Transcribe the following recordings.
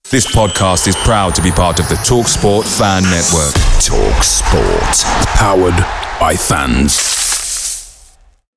This podcast is proud to be part of the TalkSport Fan Network. TalkSport. Powered by fans.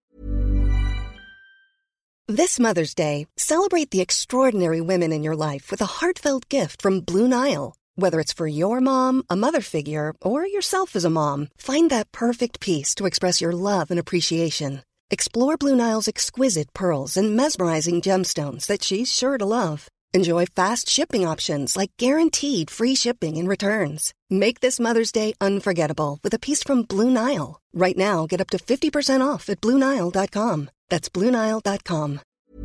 This Mother's Day, celebrate the extraordinary women in your life with a heartfelt gift from Blue Nile. Whether it's for your mom, a mother figure, or yourself as a mom, find that perfect piece to express your love and appreciation. Explore Blue Nile's exquisite pearls and mesmerizing gemstones that she's sure to love. Enjoy fast shipping options like guaranteed free shipping and returns. Make this Mother's Day unforgettable with a piece from Blue Nile. Right now, get up to 50% off at BlueNile.com. That's BlueNile.com.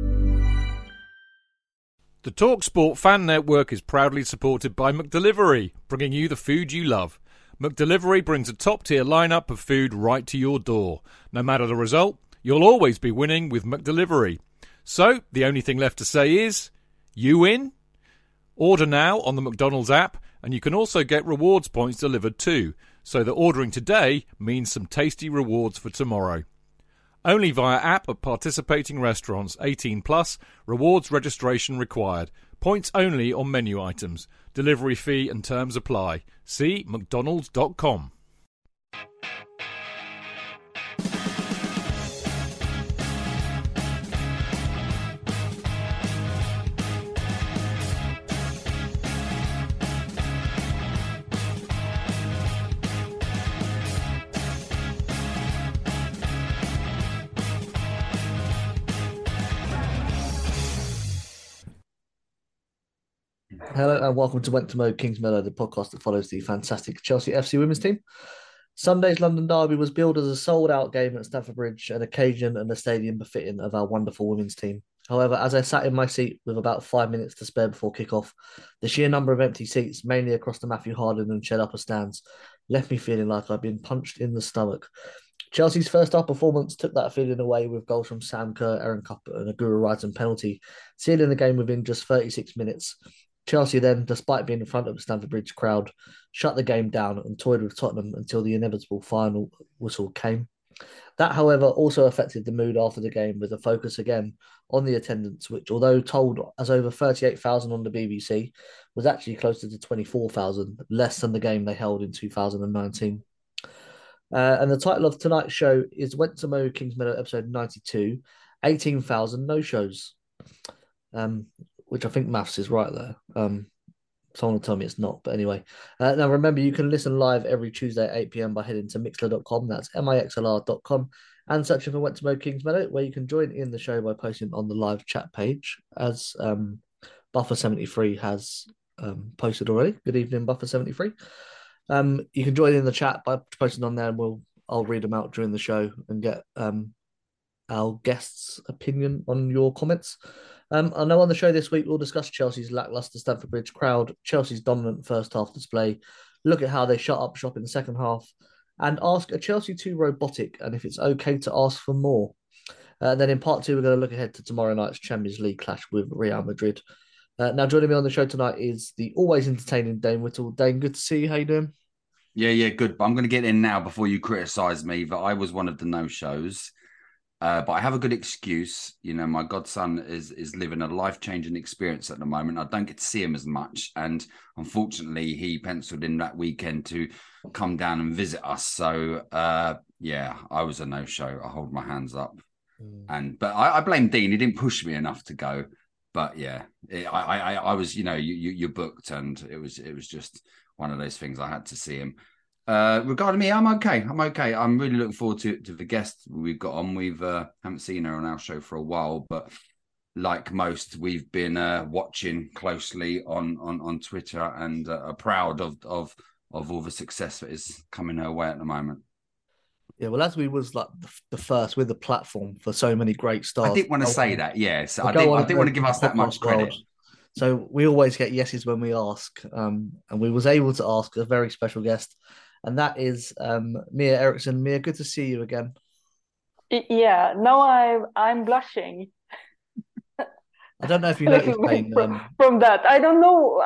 The TalkSport Fan Network is proudly supported by McDelivery, bringing you the food you love. McDelivery brings a top-tier lineup of food right to your door. No matter the result, you'll always be winning with McDelivery. So, the only thing left to say is, you win? Order now on the McDonald's app, and you can also get rewards points delivered too, so that ordering today means some tasty rewards for tomorrow. Only via app at participating restaurants. 18 plus. Rewards registration required. Points only on menu items. Delivery fee and terms apply. See mcdonalds.com. Hello and welcome to Went to Mow Kings Meadow, the podcast that follows the fantastic Chelsea FC women's team. Sunday's London derby was billed as a sold-out game at Stamford Bridge, an occasion and a stadium befitting of our wonderful women's team. However, as I sat in my seat with about 5 minutes to spare before kick-off, the sheer number of empty seats, mainly across the Matthew Harden and Shed Upper stands, left me feeling like I'd been punched in the stomach. Chelsea's first-half performance took that feeling away with goals from Sam Kerr, Erin Cup and a Guru Wrighton penalty, sealing the game within just 36 minutes. Chelsea then, despite being in front of the Stamford Bridge crowd, shut the game down and toyed with Tottenham until the inevitable final whistle came. That, however, also affected the mood after the game with a focus again on the attendance, which, although told as over 38,000 on the BBC, was actually closer to 24,000, less than the game they held in 2019. And the title of tonight's show is Went to Mow Kings Meadow, episode 92, 18,000 no-shows. Which I think maths is right there. Someone will tell me it's not, but anyway. Now remember, you can listen live every Tuesday at 8 p.m. by heading to mixlr.com, that's mixlr.com, and searching for Went to Mow Kings Meadow, where you can join in the show by posting on the live chat page, as Buffer73 has posted already. Good evening, Buffer73. You can join in the chat by posting on there, and I'll read them out during the show and get our guests' opinion on your comments. I know on the show this week we'll discuss Chelsea's lacklustre Stamford Bridge crowd, Chelsea's dominant first half display, look at how they shut up shop in the second half, and ask, are Chelsea too robotic, and if it's okay to ask for more. Then in part two, we're going to look ahead to tomorrow night's Champions League clash with Real Madrid. Now joining me on the show tonight is the always entertaining Dane Whittle. Dane, good to see you. How you doing? Yeah, good. But I'm going to get in now before you criticise me that I was one of the no-shows. But I have a good excuse. You know, my godson is living a life-changing experience at the moment. I don't get to see him as much. And unfortunately, he penciled in that weekend to come down and visit us. So, yeah, I was a no-show. I hold my hands up. But I blame Dean. He didn't push me enough to go. But, yeah, I was, you know, you're booked. And it was just one of those things. I had to see him. Regarding me, I'm okay. I'm really looking forward to the guest we've got on. We've haven't seen her on our show for a while, but like most, we've been watching closely on Twitter and are proud of all the success that is coming her way at the moment. Yeah, well, as we was like the first with the platform for so many great stars. I didn't want to say that, yes. I didn't want to give us that much credit. So we always get yeses when we ask, and we was able to ask a very special guest. And that is Mia Eriksson. Mia, good to see you again. Yeah, now I'm blushing. I don't know if you noticed, Dane, from that. I don't know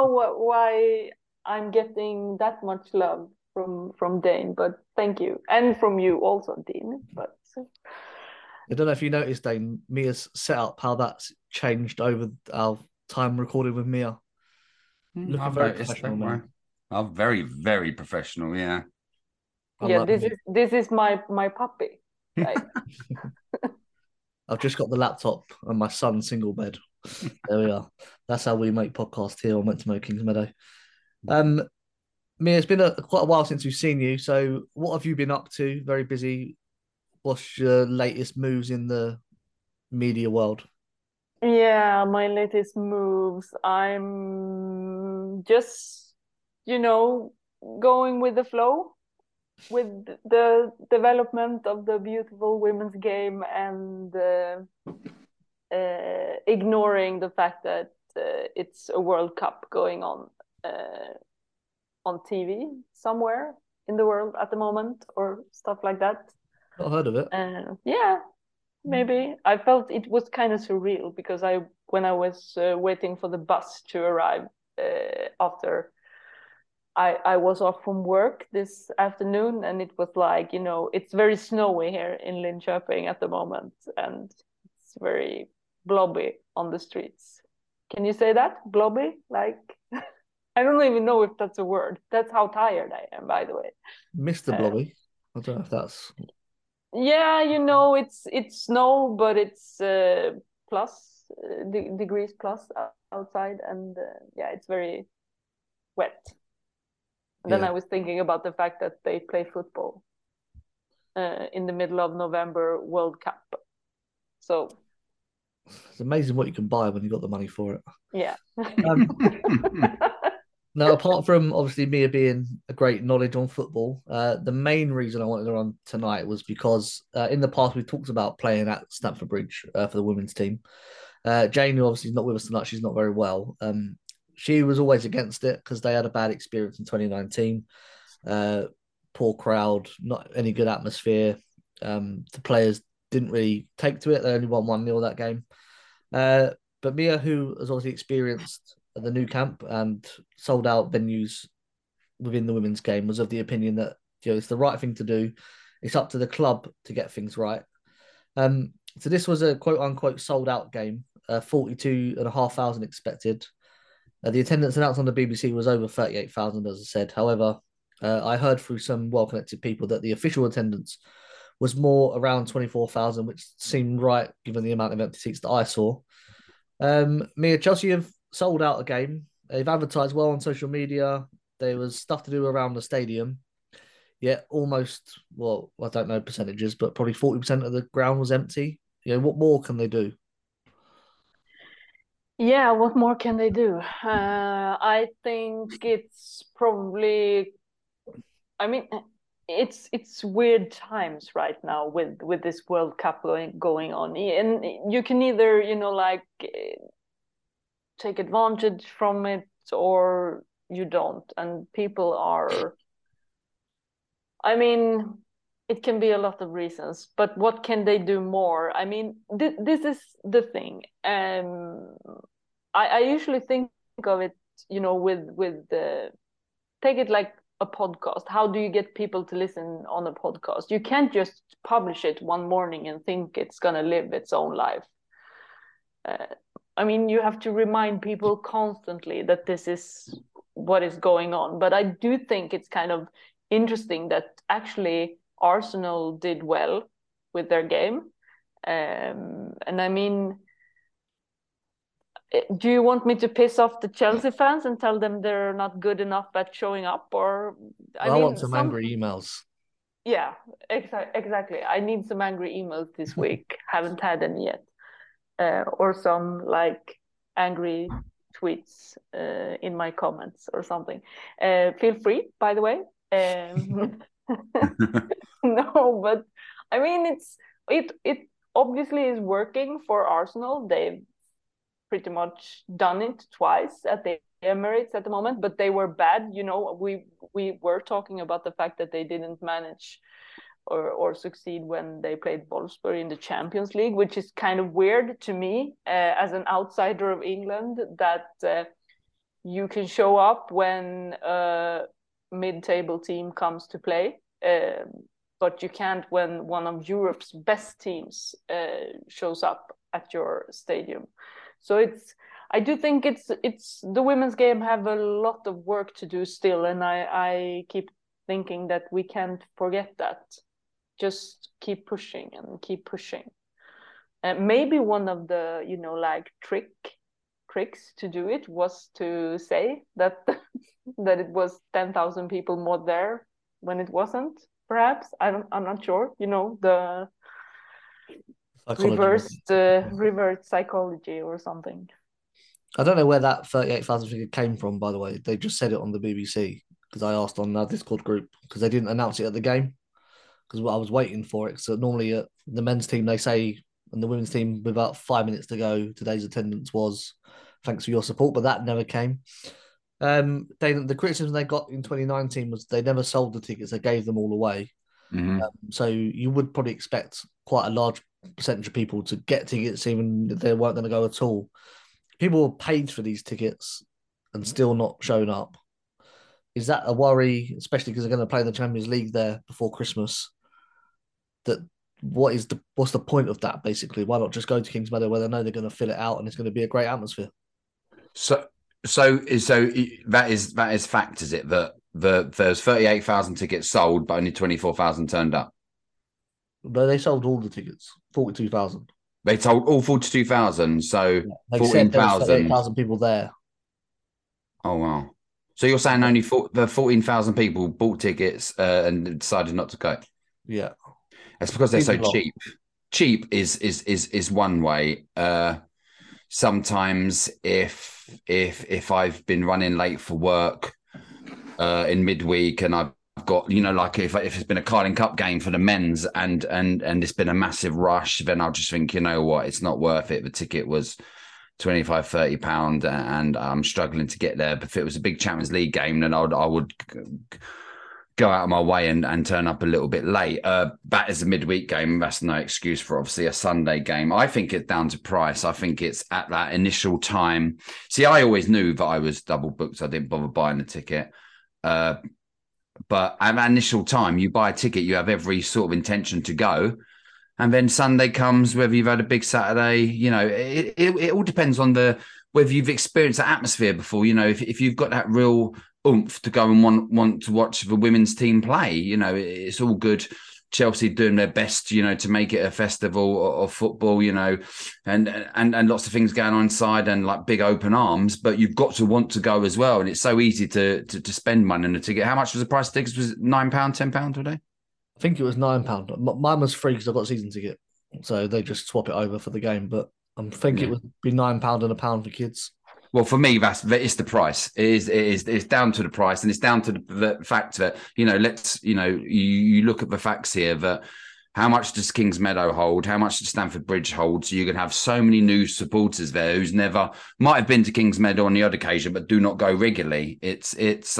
why I'm getting that much love from Dane, but thank you, and from you also, Dean. But I don't know if you noticed, Dane, Mia's set up, how that's changed over our time recorded with Mia. Looking I've very noticed, professional, don't worry. man. I'm very, very professional, yeah. Yeah, Unlike me. this is my puppy. Right. I've just got the laptop and my son's single bed. There we are. That's how we make podcasts here on Went to Mo Kings Meadow. Mia, it's been quite a while since we've seen you. So, what have you been up to? Very busy. What's your latest moves in the media world? Yeah, my latest moves. I'm just, you know, going with the flow with the development of the beautiful women's game and ignoring the fact that it's a World Cup going on TV somewhere in the world at the moment or stuff like that. Not heard of it. Yeah, maybe. I felt it was kind of surreal because when I was waiting for the bus to arrive after I was off from work this afternoon, and it was like, it's very snowy here in Linköping at the moment, and it's very blobby on the streets. Can you say that? Blobby? Like, I don't even know if that's a word. That's how tired I am, by the way. Mr. Blobby. I don't know if that's. Yeah, it's snow, but it's plus degrees plus outside, and yeah, it's very wet. And then Yeah. I was thinking about the fact that they play football in the middle of November World Cup. So It's amazing what you can buy when you've got the money for it. yeah. Now, apart from obviously Mia being a great knowledge on football, the main reason I wanted her on tonight was because in the past we talked about playing at Stamford Bridge for the women's team. Jane, who obviously is not with us tonight, she's not very well. She was always against it because they had a bad experience in 2019. Poor crowd, not any good atmosphere. The players didn't really take to it. They only won 1-0 that game. But Mia, who has obviously experienced the new camp and sold out venues within the women's game, was of the opinion that it's the right thing to do. It's up to the club to get things right. So this was a quote unquote sold out game, 42,500 expected. The attendance announced on the BBC was over 38,000, as I said. However, I heard through some well-connected people that the official attendance was more around 24,000, which seemed right given the amount of empty seats that I saw. Mia, Chelsea have sold out a game. They've advertised well on social media. There was stuff to do around the stadium. Yet almost, well, I don't know percentages, but probably 40% of the ground was empty. What more can they do? Yeah, what more can they do? I think it's probably, I mean, it's weird times right now with this World Cup going on, and you can either like take advantage from it or you don't, and people are. I mean, it can be a lot of reasons, but what can they do more? I mean, this is the thing. I usually think of it, with take it like a podcast. How do you get people to listen on a podcast? You can't just publish it one morning and think it's gonna live its own life. I mean, you have to remind people constantly that this is what is going on. But I do think it's kind of interesting that actually Arsenal did well with their game. And I mean, do you want me to piss off the Chelsea fans and tell them they're not good enough at showing up? Or I want some angry emails. Yeah, exactly. I need some angry emails this week. Haven't had any yet. Or some like angry tweets in my comments or something. Feel free, by the way. No, but I mean it obviously is working for Arsenal. They've pretty much done it twice at the Emirates at the moment, but they were bad. We were talking about the fact that they didn't manage or succeed when they played Wolfsburg in the Champions League, which is kind of weird to me as an outsider of England, that you can show up when a mid-table team comes to play, but you can't when one of Europe's best teams shows up at your stadium. So I do think it's the women's game have a lot of work to do still, and I keep thinking that we can't forget that. Just keep pushing and keep pushing. And maybe one of the like tricks to do it was to say that that it was 10,000 people more there when it wasn't. Perhaps I'm not sure. The reverse psychology or something. I don't know where that 38,000 figure came from, by the way. They just said it on the BBC because I asked on our Discord group because they didn't announce it at the game because I was waiting for it. So normally at the men's team, they say, and the women's team, with about 5 minutes to go, today's attendance was thanks for your support, but that never came. The criticism they got in 2019 was they never sold the tickets, they gave them all away. Mm-hmm. So you would probably expect quite a large percentage of people to get tickets, even if they weren't going to go at all. People were paid for these tickets and still not showing up. Is that a worry, especially because they're going to play the Champions League there before Christmas? What's the point of that, basically? Why not just go to Kings Meadow where they know they're going to fill it out and it's going to be a great atmosphere? So that is fact, is it, that there's 38,000 tickets sold, but only 24,000 turned up? No, they sold all the tickets, 42,000. They told all 42,000, so yeah, 14,000 people there. Oh, wow. So you're saying only the 14,000 people bought tickets and decided not to go? Yeah. It's because they're so cheap. Cheap is one way. Sometimes if I've been running late for work in midweek and I've got, like if it's been a Carling Cup game for the men's and it's been a massive rush, then I'll just think, you know what, it's not worth it. The ticket was £25-30 and I'm struggling to get there. But if it was a big Champions League game, then I would go out of my way and turn up a little bit late. That is a midweek game. That's no excuse for obviously a Sunday game. I think it's down to price. I think it's at that initial time. See, I always knew that I was double booked. So I didn't bother buying the ticket. But at that initial time, you buy a ticket, you have every sort of intention to go. And then Sunday comes, whether you've had a big Saturday, it all depends on whether you've experienced the atmosphere before. If you've got that real oomph to go and want to watch the women's team play, it's all good. Chelsea doing their best, to make it a festival of football, and lots of things going on inside and like big open arms, but you've got to want to go as well. And it's so easy to spend money on a ticket. How much was the price of tickets? Was it £9, £10 today? I think it was £9. Mine was free because I got a season ticket. So they just swap it over for the game. But I think it would be £9 and £1 for kids. Well, for me, it's the price. It's down to the price, and it's down to the fact that you look at the facts here. That how much does Kings Meadow hold? How much does Stamford Bridge hold? So you can have so many new supporters there who's never might have been to Kings Meadow on the odd occasion, but do not go regularly. It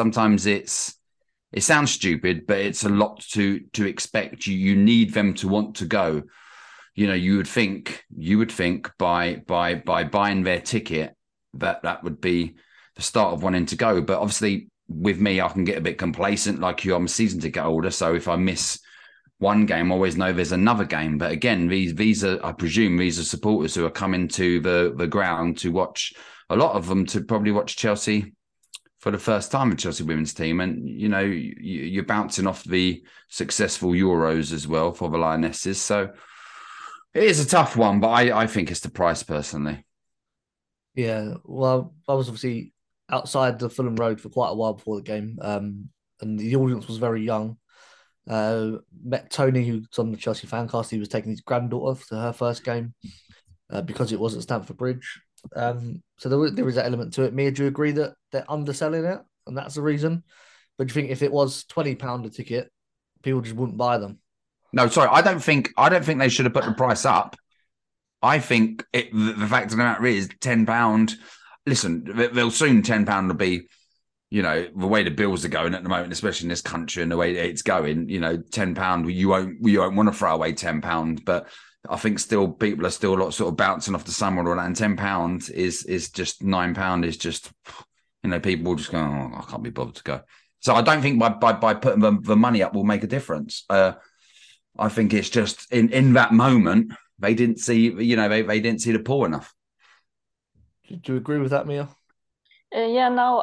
sounds stupid, but it's a lot to expect. You need them to want to go. You would think by buying their ticket, that would be the start of wanting to go. But obviously with me, I can get a bit complacent like you. I'm a season ticket holder. So if I miss one game, I always know there's another game. But again, these are, I presume these are supporters who are coming to the ground to watch, a lot of them to probably watch Chelsea for the first time with Chelsea women's team. And, you're bouncing off the successful Euros as well for the Lionesses. So it is a tough one, but I think it's the price personally. Yeah, well, I was obviously outside the Fulham Road for quite a while before the game, and the audience was very young. Met Tony, who's on the Chelsea Fancast. He was taking his granddaughter to her first game because it was at Stamford Bridge. So there is that element to it. Mia, do you agree that they're underselling it, and that's the reason? But do you think if it was £20 a ticket, people just wouldn't buy them? No, sorry, I don't think they should have put the price up. I think the fact of the matter is £10. Listen, they'll soon £10 will be, the way the bills are going at the moment, especially in this country and the way it's going. £10 you won't want to throw away £10, but I think still people are still a lot sort of bouncing off the summer or that. And £10 is just £9 is just, people will just go, oh, I can't be bothered to go. So I don't think by putting the money up will make a difference. I think it's just in that moment. They didn't see, they didn't see the pool enough. Do you agree with that, Mia? Yeah, no,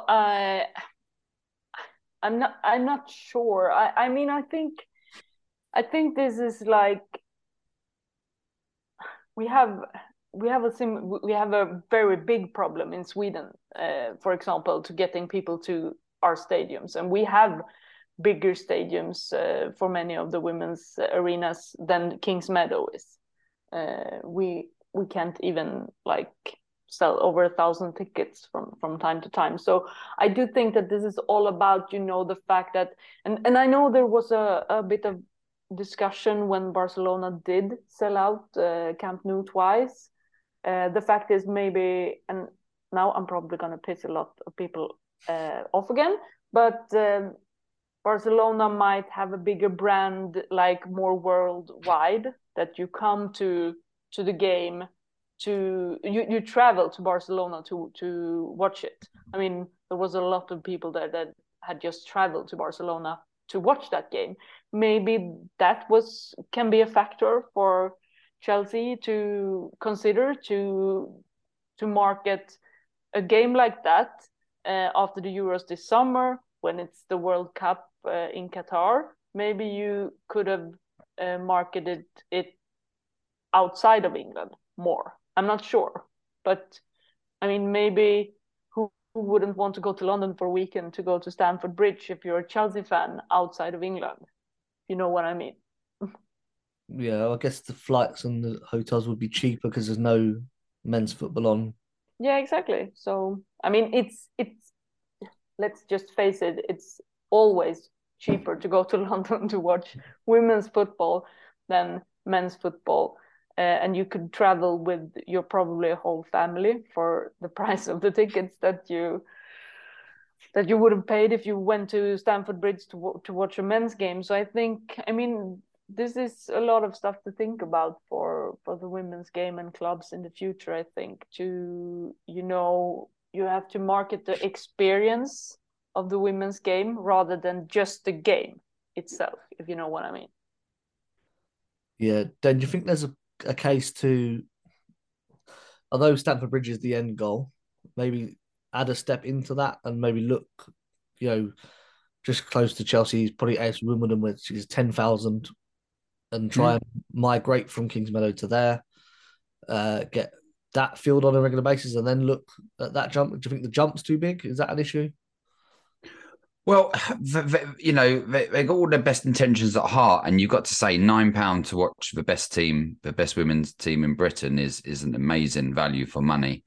I'm not sure. I mean, I think this is like we have we have a very big problem in Sweden, for example, to getting people to our stadiums, and we have bigger stadiums for many of the women's arenas than Kings Meadow is. We can't even like sell over 1,000 tickets from time to time. So I do think that this is all about, the fact that, and I know there was a bit of discussion when Barcelona did sell out Camp Nou twice. The fact is maybe, and now I'm probably going to piss a lot of people off again, but Barcelona might have a bigger brand, like more worldwide, that you come to the game, you travel to Barcelona to watch it. I mean, there was a lot of people there that had just traveled to Barcelona to watch that game. Maybe that can be a factor for Chelsea to consider to market a game like that after the Euros this summer, when it's the World Cup in Qatar. Maybe you could have marketed it outside of England more. I'm not sure, but I mean, maybe who wouldn't want to go to London for a weekend to go to Stamford Bridge if you're a Chelsea fan outside of England? You know what I mean? Yeah, I guess the flights and the hotels would be cheaper because there's no men's football on. Yeah, exactly. So I mean, it's let's just face it, it's always cheaper to go to London to watch women's football than men's football. And you could travel with your probably a whole family for the price of the tickets that you would have paid if you went to Stamford Bridge to watch a men's game. So I mean, this is a lot of stuff to think about for the women's game and clubs in the future. I think you have to market the experience of the women's game rather than just the game itself, if you know what I mean. Yeah, Dan, do you think there's a case to, although Stamford Bridge is the end goal, maybe add a step into that and maybe look, just close to Chelsea's probably AS Wimbledon, which is 10,000, and try and migrate from Kings Meadow to there, get that field on a regular basis, and then look at that jump. Do you think the jump's too big? Is that an issue? Well, they got all their best intentions at heart, and you've got to say £9 to watch the best women's team in Britain is an amazing value for money.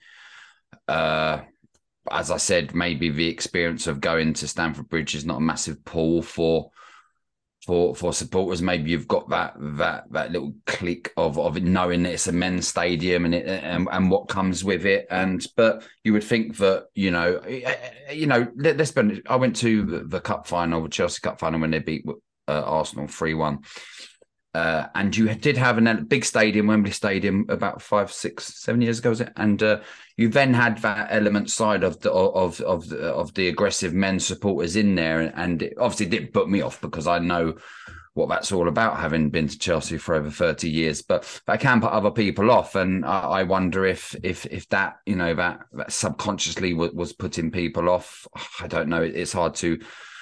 As I said, maybe the experience of going to Stamford Bridge is not a massive pull for supporters. Maybe you've got that little click of knowing that it's a men's stadium and what comes with it. But you would think that let's be honest, I went to the cup final, the Chelsea Cup final, when they beat Arsenal 3-1. And you did have a big stadium, Wembley Stadium, about 5, 6, 7 years ago, was it? And you then had that element side of the aggressive men supporters in there, and it obviously didn't put me off because I know what that's all about, having been to Chelsea for over 30 years. But that can put other people off, and I wonder if that that subconsciously was putting people off. I don't know. It's hard to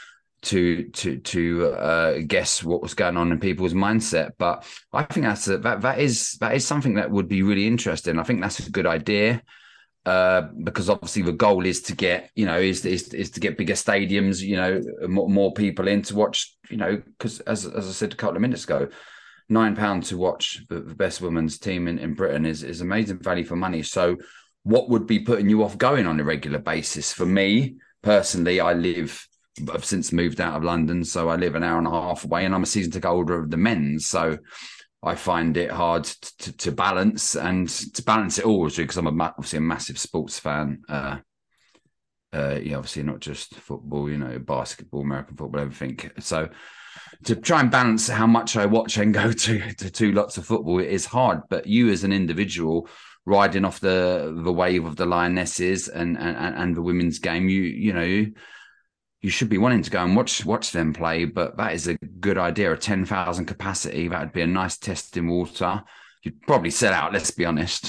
guess what was going on in people's mindset, but I think that is something that would be really interesting. I think that's a good idea, because obviously the goal is to get is to get bigger stadiums, more people in to watch, because as I said a couple of minutes ago, £9 to watch the best women's team in Britain is amazing value for money. So what would be putting you off going on a regular basis? For me personally, I've since moved out of London, so I live an hour and a half away, and I'm a season ticket holder of the men's, so I find it hard to balance it all, because I'm obviously a massive sports fan. Obviously not just football, basketball, American football, everything. So to try and balance how much I watch and go to lots of football, it is hard. But you as an individual riding off the wave of the Lionesses and the women's game, you should be wanting to go and watch them play. But that is a good idea. A 10,000 capacity, that would be a nice test in water. You'd probably sell out, let's be honest.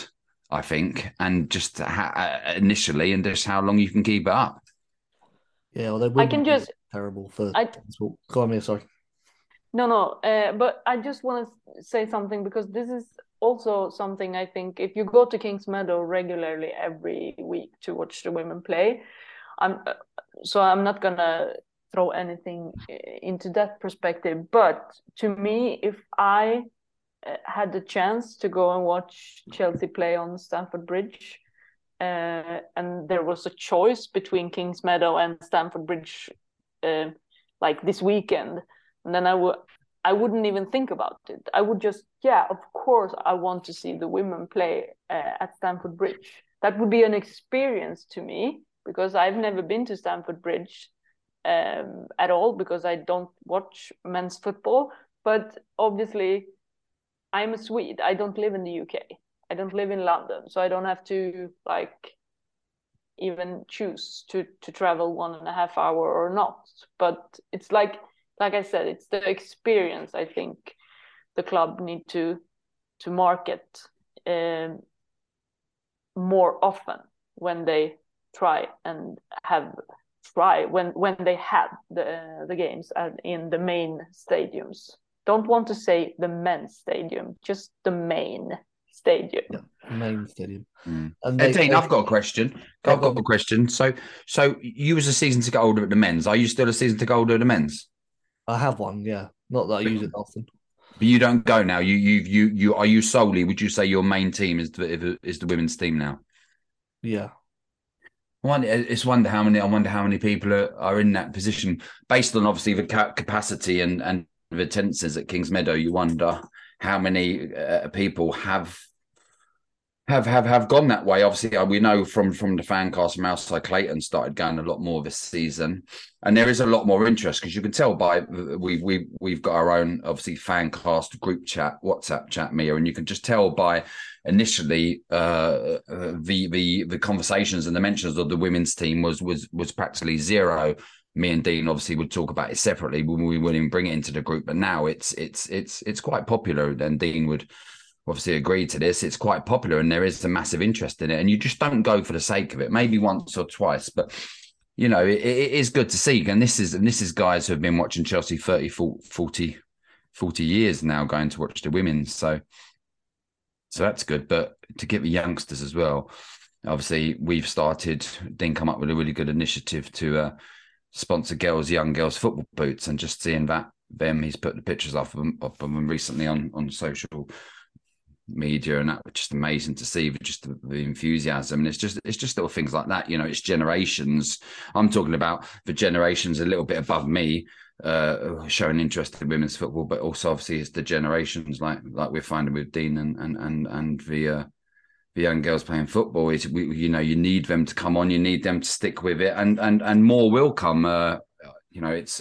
I think, and just initially, and just how long you can keep it up. Yeah, well, they I would can be just terrible for. I Go on, Mia, sorry. No, but I just want to say something, because this is also something I think if you go to Kings Meadow regularly every week to watch the women play, I'm not gonna throw anything into that perspective. But to me, if I had the chance to go and watch Chelsea play on Stamford Bridge, and there was a choice between Kings Meadow and Stamford Bridge, like this weekend, and then I wouldn't even think about it. I would just, yeah, of course, I want to see the women play at Stamford Bridge. That would be an experience to me, because I've never been to Stamford Bridge at all, because I don't watch men's football. But obviously, I'm a Swede. I don't live in the UK. I don't live in London, so I don't have to like even choose to travel 1.5 hours or not. But it's like I said, it's the experience I think the club need to market more often when they when they have the games in the main stadiums. Don't want to say the men's stadium, just the main stadium. Yeah, main stadium. And Dean, I've got a question. I've got a question. So you was a season ticket holder at the men's. Are you still a season ticket holder at the men's? I have one, yeah. Not that I use it often. But you don't go now. You are you solely? Would you say your main team is the women's team now? Yeah. I wonder how many people are in that position based on obviously the capacity and the attendances at Kings Meadow. You wonder how many people have gone that way. Obviously, we know from the fan cast from outside Clayton started going a lot more this season, and there is a lot more interest, because you can tell by we've got our own obviously fan cast group chat, WhatsApp chat, Mia, and you can just tell by initially the conversations and the mentions of the women's team was practically zero. Me and Dean obviously would talk about it separately when we wouldn't even bring it into the group, but now it's quite popular, and Dean would obviously agree to this. It's quite popular, and there is a massive interest in it, and you just don't go for the sake of it, maybe once or twice, but you know, it is good to see. And this is guys who have been watching Chelsea 30, 40 years now, going to watch the women. So that's good. But to get the youngsters as well, obviously we've started, Dean come up with a really good initiative to sponsor young girls football boots, and just seeing that he's put the pictures of them recently on social media, and that was just amazing to see, just the enthusiasm. And it's just little things like that, you know. It's generations. I'm talking about the generations a little bit above me showing interest in women's football, but also obviously it's the generations like we're finding with Dean and the young girls playing football. Is you know, you need them to come on, you need them to stick with it, and more will come. You know, it's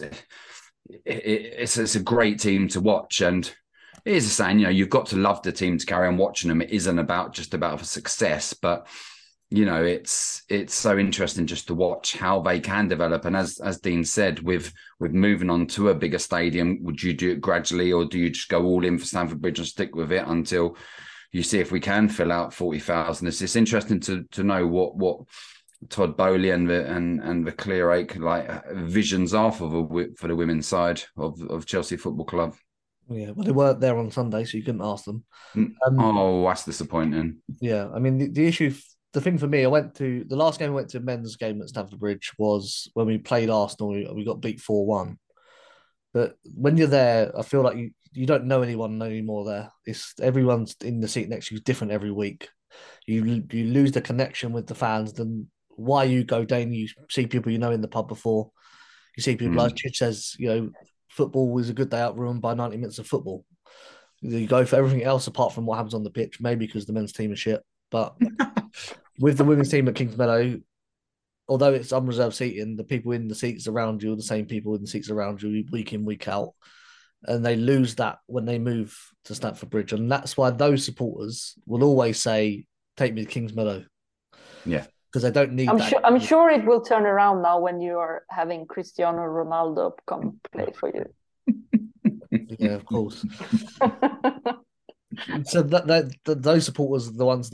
a great team to watch, and it is a saying, you know, you've got to love the team to carry on watching them. It isn't about just about success, but you know, it's so interesting just to watch how they can develop. And as Dean said, with moving on to a bigger stadium, would you do it gradually, or do you just go all in for Stamford Bridge and stick with it until you see if we can fill out 40,000? It's interesting to know what Todd Bowley and the Clearake visions are for the women's side of Chelsea Football Club. Yeah, well, they weren't there on Sunday, so you couldn't ask them. That's disappointing. Yeah, I mean, the thing for me, the last game I went to, men's game at Stamford Bridge, was when we played Arsenal. We got beat 4-1. But when you're there, I feel like you don't know anyone anymore there. It's everyone's in the seat next to you is different every week. You lose the connection with the fans. Then why you go down, you see people you know in the pub before. You see people like Chich says, you know, football is a good day out, ruined by 90 minutes of football. You go for everything else apart from what happens on the pitch, maybe because the men's team is shit. But with the women's team at Kings Meadow, although it's unreserved seating, the people in the seats around you are the same people in the seats around you week in, week out. And they lose that when they move to Stamford Bridge. And that's why those supporters will always say, take me to Kings Meadow. Yeah. Because they don't need I'm sure it will turn around now when you are having Cristiano Ronaldo come play for you. Yeah, of course. So those supporters are the ones that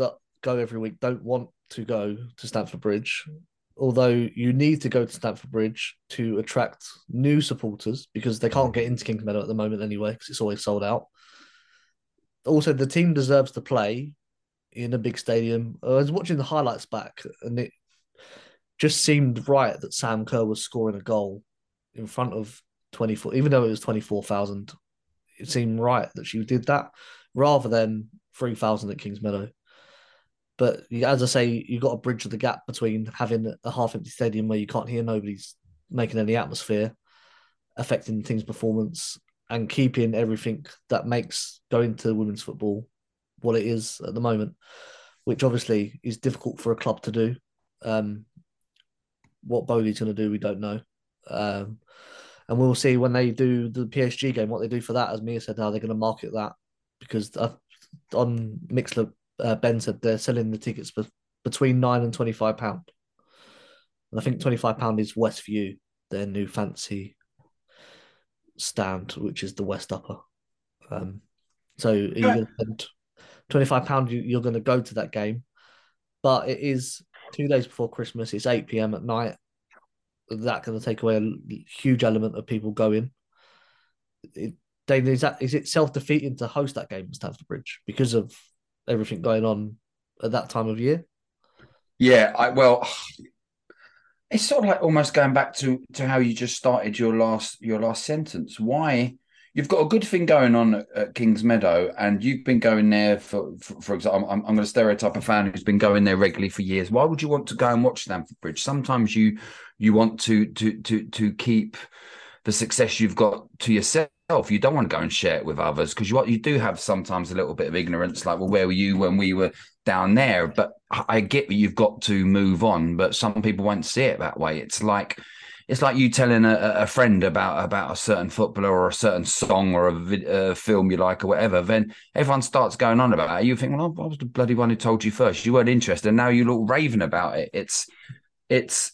go every week don't want to go to Stamford Bridge, although you need to go to Stamford Bridge to attract new supporters because they can't get into Kings Meadow at the moment anyway because it's always sold out. Also, the team deserves to play in a big stadium. I was watching the highlights back and it just seemed right that Sam Kerr was scoring a goal in front of 24, even though it was 24,000. It seemed right that she did that rather than 3,000 at Kings Meadow. But as I say, you've got to bridge the gap between having a half-empty stadium where you can't hear nobody's making any atmosphere, affecting the team's performance, and keeping everything that makes going to women's football what it is at the moment, which obviously is difficult for a club to do. What Bowley's going to do, we don't know. And we'll see when they do the PSG game, what they do for that. As Mia said, how they're going to market that. Because on Mixler, Ben said they're selling the tickets for between £9 and £25. And I think £25 is Westview, their new fancy stand, which is the West Upper. So you're going to spend £25, you're going to go to that game. But it is 2 days before Christmas. It's 8 p.m. at night. That's going to take away a huge element of people going. Is it self-defeating to host that game at Stamford Bridge because of everything going on at that time of year? Yeah, it's sort of like almost going back to how you just started your last sentence. Why you've got a good thing going on at Kings Meadow, and you've been going there for example. I'm going to stereotype a fan who's been going there regularly for years. Why would you want to go and watch Stamford Bridge? Sometimes you want to keep the success you've got to yourself. You don't want to go and share it with others because you do have sometimes a little bit of ignorance, like, well, where were you when we were down there? But I get that you've got to move on, but some people won't see it that way. It's like you telling a friend about a certain footballer or a certain song or a film you like or whatever. Then everyone starts going on about it. You think, well, I was the bloody one who told you first. You weren't interested, and now you look raving about it. It's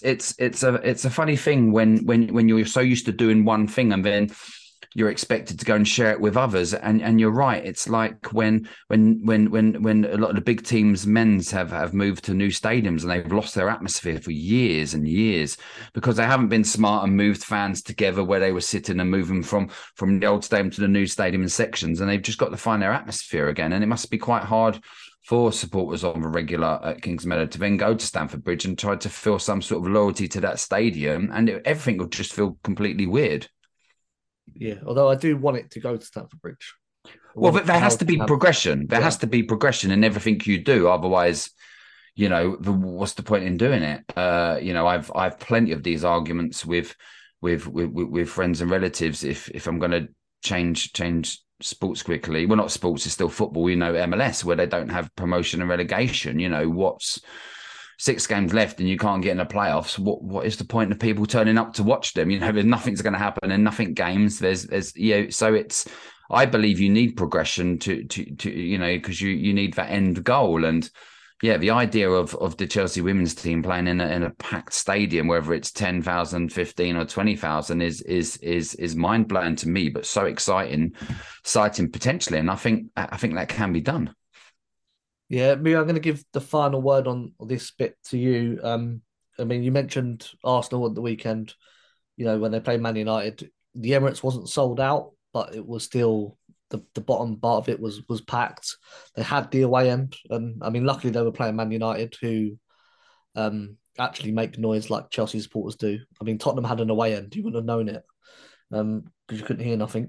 a funny thing when you're so used to doing one thing and then you're expected to go and share it with others. And you're right. It's like when a lot of the big teams men's have moved to new stadiums and they've lost their atmosphere for years and years because they haven't been smart and moved fans together where they were sitting and moving from the old stadium to the new stadium in sections. And they've just got to find their atmosphere again. And it must be quite hard for supporters of a regular at Kings Meadow to then go to Stamford Bridge and try to feel some sort of loyalty to that stadium. And everything will just feel completely weird. Yeah, although I do want it to go to Stamford Bridge. Well, but there has to be progression. There has to be progression in everything you do. Otherwise, what's the point in doing it? I've plenty of these arguments with friends and relatives. If I'm going to change sports quickly, well, not sports, it's still football. MLS where they don't have promotion and relegation. What's 6 games left and you can't get in the playoffs. What is the point of people turning up to watch them? There's nothing's going to happen in nothing games. So it's. I believe you need progression to because you need that end goal. And yeah, the idea of the Chelsea women's team playing in a packed stadium, whether it's 10,000, 15 or 20,000 is mind blowing to me, but so exciting potentially. And I think that can be done. Yeah, Mia, I'm going to give the final word on this bit to you. You mentioned Arsenal at the weekend, when they played Man United. The Emirates wasn't sold out, but it was still, the bottom part of it was packed. They had the away end. And, luckily they were playing Man United, who actually make noise like Chelsea supporters do. Tottenham had an away end. You wouldn't have known it because you couldn't hear nothing.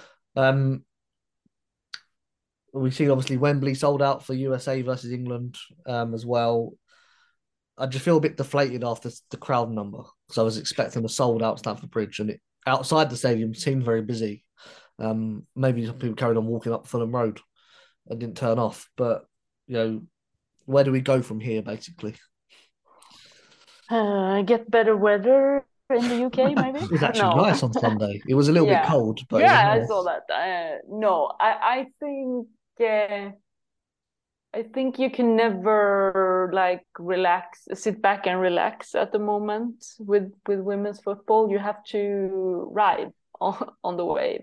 We see obviously Wembley sold out for USA versus England as well. I just feel a bit deflated after the crowd number because I was expecting a sold out Stamford Bridge and it outside the stadium seemed very busy. Maybe some people carried on walking up Fulham Road and didn't turn off. But where do we go from here, basically? Get better weather in the UK, maybe. It was actually nice on Sunday. It was a little bit cold, but I saw that. No, I think. I think you can never relax, sit back and relax at the moment with women's football. You have to ride on the wave.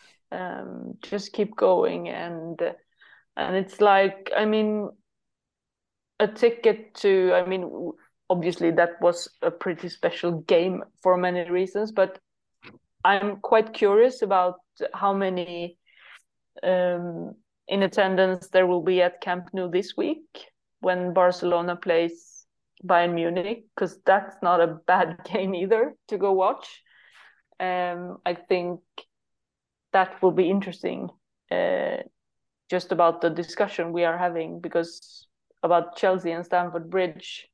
Just keep going and it's a ticket to, I mean, obviously that was a pretty special game for many reasons, but I'm quite curious about how many in attendance there will be at Camp Nou this week when Barcelona plays Bayern Munich, because that's not a bad game either to go watch. I think that will be interesting, just about the discussion we are having, because about Chelsea and Stamford Bridge.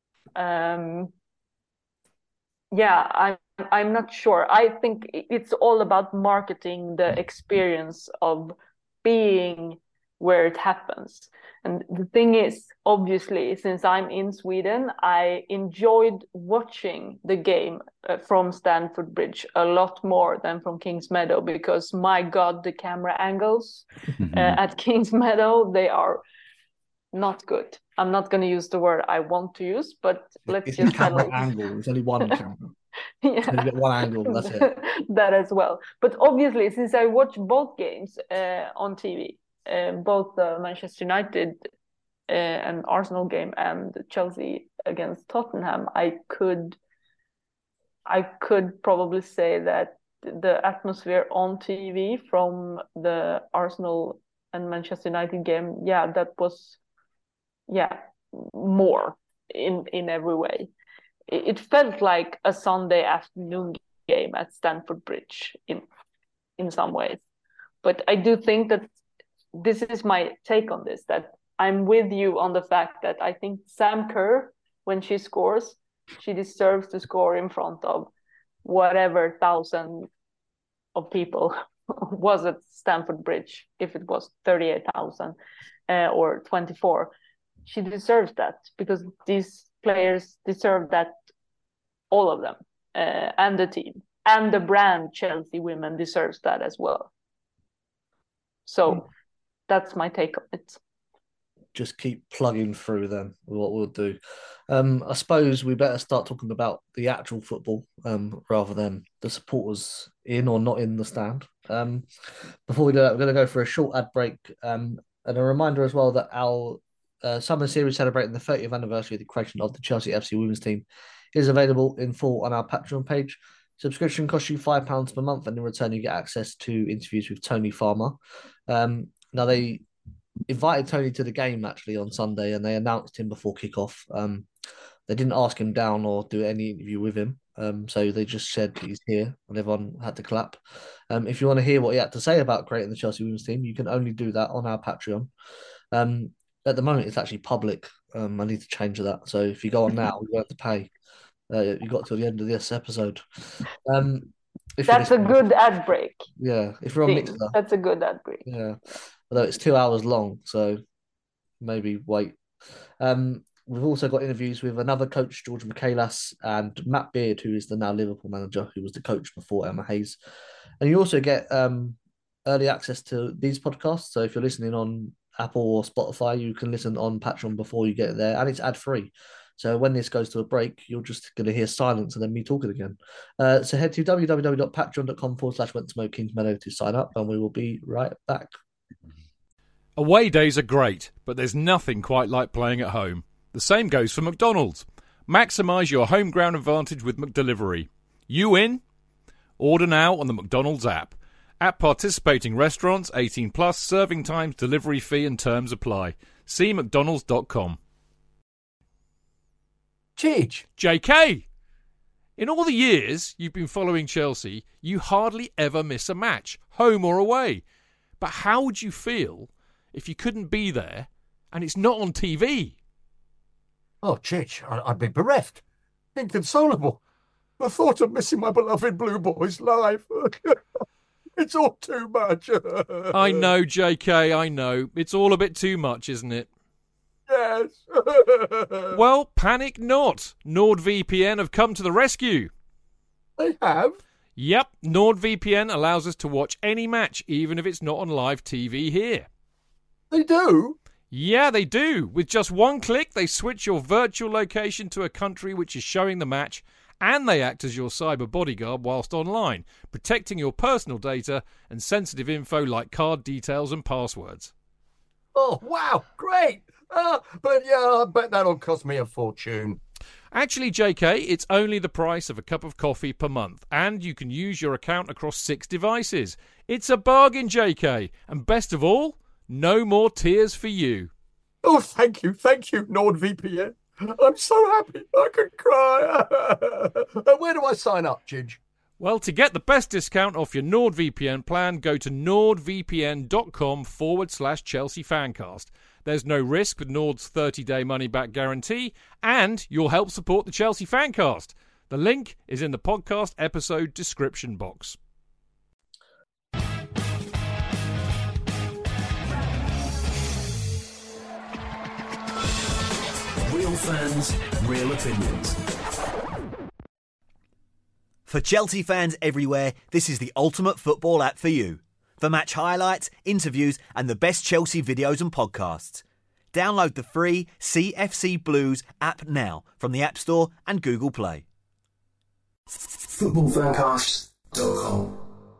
I'm not sure. I think it's all about marketing the experience of being where it happens. And the thing is, obviously, since I'm in Sweden, I enjoyed watching the game from Stamford Bridge a lot more than from Kings Meadow, because my God, the camera angles at Kings Meadow, they are not good. I'm not going to use the word I want to use, but let's just camera angle. There's only one camera. Yeah, so you get one angle. That's it. That as well. But obviously, since I watch both games on TV, both the Manchester United and Arsenal game and Chelsea against Tottenham, I could probably say that the atmosphere on TV from the Arsenal and Manchester United game, that was more in every way. It felt like a Sunday afternoon game at Stamford Bridge in some ways. But I do think that this is my take on this, that I'm with you on the fact that I think Sam Kerr, when she scores, she deserves to score in front of whatever thousand of people was at Stamford Bridge, if it was 38,000 or 24. She deserves that, because these players deserve that, all of them, and the team. And the brand Chelsea Women deserves that as well. So that's my take on it. Just keep plugging through then, what we'll do. I suppose we better start talking about the actual football rather than the supporters in or not in the stand. Before we do that, we're going to go for a short ad break. And a reminder as well that our summer series celebrating the 30th anniversary of the creation of the Chelsea FC women's team is available in full on our Patreon page. Subscription costs you £5 per month, and in return you get access to interviews with Tony Farmer. Now, they invited Tony to the game actually on Sunday, and they announced him before kickoff. They didn't ask him down or do any interview with him, so they just said he's here, and everyone had to clap. If you want to hear what he had to say about creating the Chelsea women's team, you can only do that on our Patreon. At the moment, it's actually public. I need to change that. So if you go on now, you won't have to pay. You got till the end of this episode. That's a good ad break. Yeah, if you're on Mixer, that's a good ad break. Yeah, although it's 2 hours long, so maybe wait. We've also got interviews with another coach, George Michaelis, and Matt Beard, who is the now Liverpool manager, who was the coach before Emma Hayes. And you also get early access to these podcasts. So if you're listening on Apple or Spotify, you can listen on Patreon before you get there, and it's ad-free. So when this goes to a break, you're just going to hear silence and then me talking again. So head to www.patreon.com/WentToMow Kings Meadow to sign up, and we will be right back. Away days are great, but there's nothing quite like playing at home. The same goes for McDonald's. Maximise your home ground advantage with McDelivery. You in? Order now on the McDonald's app. At participating restaurants, 18 plus, serving times, delivery fee and terms apply. See mcdonalds.com. Cheech. JK! In all the years you've been following Chelsea, you hardly ever miss a match, home or away. But how would you feel if you couldn't be there and it's not on TV? Oh, Cheech, I'd be bereft. Inconsolable. The thought of missing my beloved Blue Boys live. It's all too much. I know, JK, I know. It's all a bit too much, isn't it? Yes. Well, panic not. NordVPN have come to the rescue. They have? Yep, NordVPN allows us to watch any match, even if it's not on live TV here. They do? Yeah, they do. With just one click, they switch your virtual location to a country which is showing the match, and they act as your cyber bodyguard whilst online, protecting your personal data and sensitive info like card details and passwords. Oh, wow, great. But yeah, I bet that'll cost me a fortune. Actually, JK, it's only the price of a cup of coffee per month, and you can use your account across 6 devices. It's a bargain, JK, and best of all, no more tears for you. Oh, thank you, NordVPN. I'm so happy I could cry. Where do I sign up, Ginge? Well, to get the best discount off your NordVPN plan, go to nordvpn.com/Chelsea Fancast. There's no risk with Nord's 30-day money-back guarantee, and you'll help support the Chelsea Fancast. The link is in the podcast episode description box. Real fans, real opinions. For Chelsea fans everywhere, this is the ultimate football app for you. For match highlights, interviews and the best Chelsea videos and podcasts. Download the free CFC Blues app now from the App Store and Google Play. Footballfancast.com.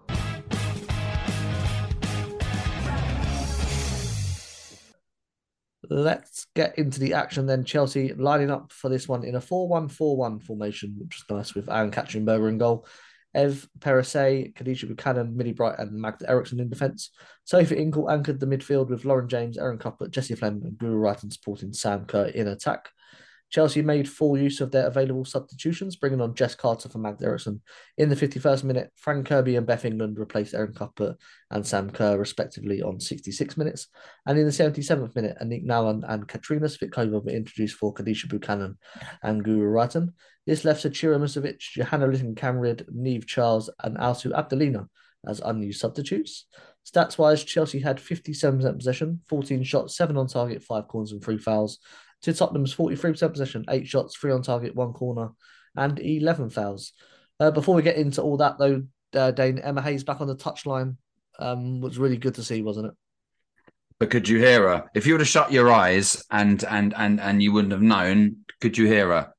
Let's get into the action then. Chelsea lining up for this one in a 4-1-4-1 formation, which is nice, with Aaron Katzenberger in goal, Ev Perisset, Khadija Buchanan, Millie Bright and Magda Eriksson in defence. Sophie Ingle anchored the midfield with Lauren James, Erin Cuthbert, Jessie Flem and Guru Wrighton supporting Sam Kerr in attack. Chelsea made full use of their available substitutions, bringing on Jess Carter for Magda Eriksson. In the 51st minute, Fran Kirby and Beth England replaced Erin Cuthbert and Sam Kerr, respectively, on 66 minutes. And in the 77th minute, Anik Nauan and Katrina Svitkova were introduced for Khadija Buchanan and Guru Wrighton. This left Sachira Musovic, Johanna Litton-Camrid, Neve Charles and Alsu Abdelina as unused substitutes. Stats-wise, Chelsea had 57% possession, 14 shots, 7 on target, 5 corners and 3 fouls. To Tottenham's 43% possession, 8 shots, 3 on target, 1 corner, and 11 fouls. Before we get into all that, though, Dane, Emma Hayes back on the touchline was really good to see, wasn't it? But could you hear her? If you would have shut your eyes and you wouldn't have known, could you hear her?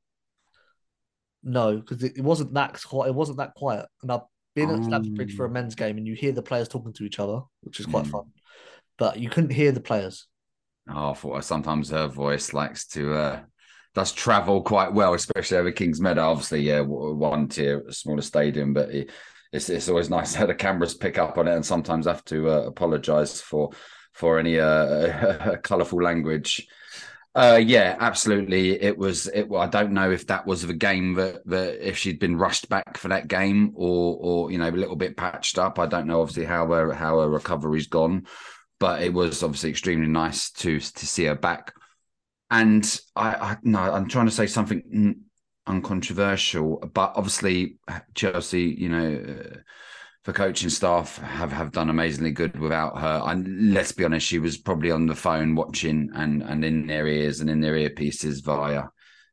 No, because it wasn't that quiet. It wasn't that quiet. And I've been at Stamford Bridge for a men's game, and you hear the players talking to each other, which is quite fun. But you couldn't hear the players. Oh, I thought sometimes her voice does travel quite well, especially over Kings Meadow. Obviously, yeah, one tier, a smaller stadium, but it's always nice to have the cameras pick up on it, and sometimes have to apologise for any colourful language. Yeah, absolutely. It was. I don't know if that was of a game that if she'd been rushed back for that game or a little bit patched up. I don't know. Obviously, how her recovery's gone. But it was obviously extremely nice to see her back. And I'm trying to say something uncontroversial, but obviously Chelsea, for coaching staff have done amazingly good without her. And let's be honest, she was probably on the phone watching and in their ears and in their earpieces via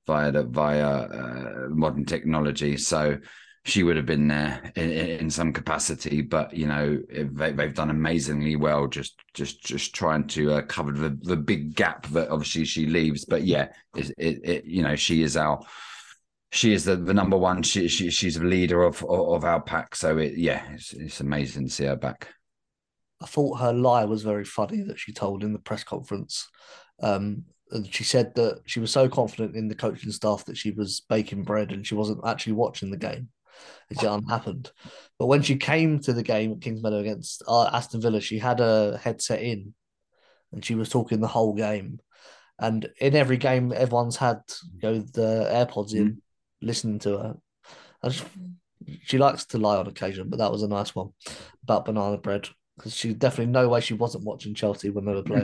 modern technology. So she would have been there in some capacity, but they've done amazingly well, just trying to cover the big gap that obviously she leaves. But yeah, she is the number one. She's a leader of our pack. So it's amazing to see her back. I thought her lie was very funny that she told in the press conference. And she said that she was so confident in the coaching staff that she was baking bread and she wasn't actually watching the game. It hadn't happened. But when she came to the game at Kings Meadow against Aston Villa, she had a headset in and she was talking the whole game. And in every game, everyone's had the AirPods in, listening to her. She likes to lie on occasion, but that was a nice one about banana bread, because she definitely no way she wasn't watching Chelsea when they were playing.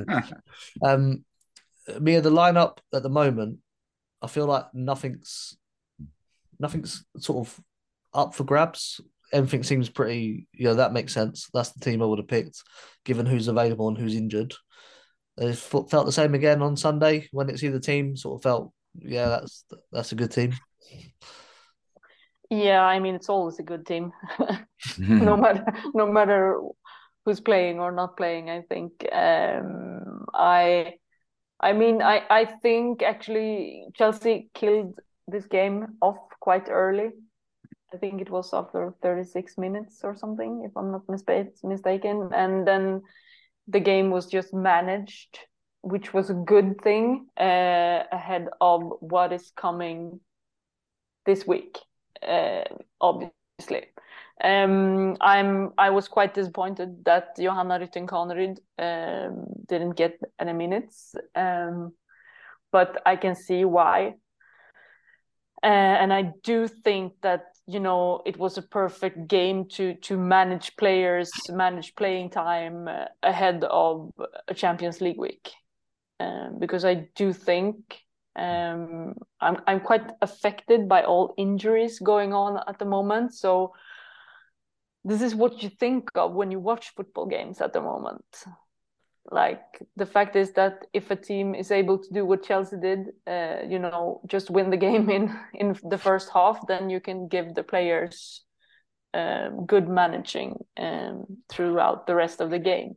Mia, the lineup at the moment, I feel like nothing's sort of up for grabs. Everything seems pretty, that makes sense. That's the team I would have picked, given who's available and who's injured. It felt the same again on Sunday when it's either team sort of felt, that's a good team. Yeah, I mean, it's always a good team, no matter who's playing or not playing. I think. I think actually Chelsea killed this game off quite early. I think it was after 36 minutes or something, if I'm not mistaken. And then the game was just managed which was a good thing ahead of what is coming this week, obviously. I was quite disappointed that Johanna Rytting Kaneryd didn't get any minutes, but I can see why. And I do think that, you know, it was a perfect game to manage players, manage playing time ahead of a Champions League week, because I do think I'm quite affected by all injuries going on at the moment. So this is what you think of when you watch football games at the moment. Like, the fact is that if a team is able to do what Chelsea did, you know, just win the game in the first half, then you can give the players good managing throughout the rest of the game.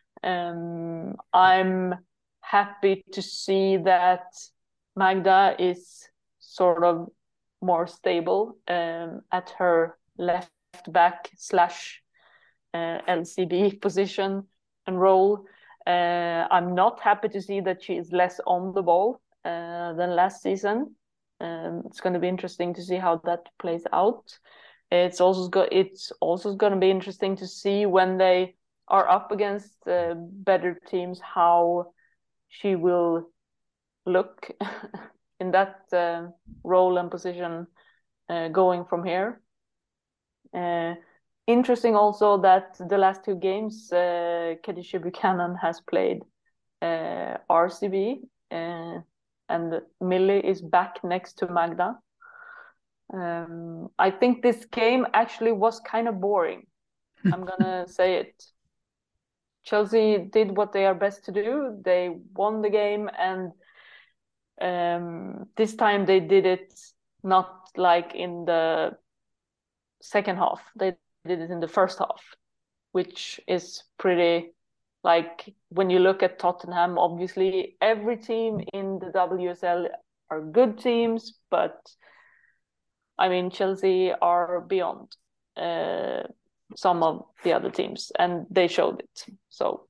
I'm happy to see that Magda is sort of more stable at her left back / LCB position and role. I'm not happy to see that she is less on the ball than last season. It's going to be interesting to see how that plays out. It's also going to be interesting to see when they are up against better teams how she will look in that role and position going from here. Interesting also that the last 2 games, Khadijah Buchanan has played RCB, and Millie is back next to Magda. I think this game actually was kind of boring. I'm gonna say it. Chelsea did what they are best to do. They won the game, and this time they did it not like in the second half. They did it in the first half, which is pretty, like, when you look at Tottenham, obviously every team in the WSL are good teams, but I mean, Chelsea are beyond some of the other teams, and they showed it. So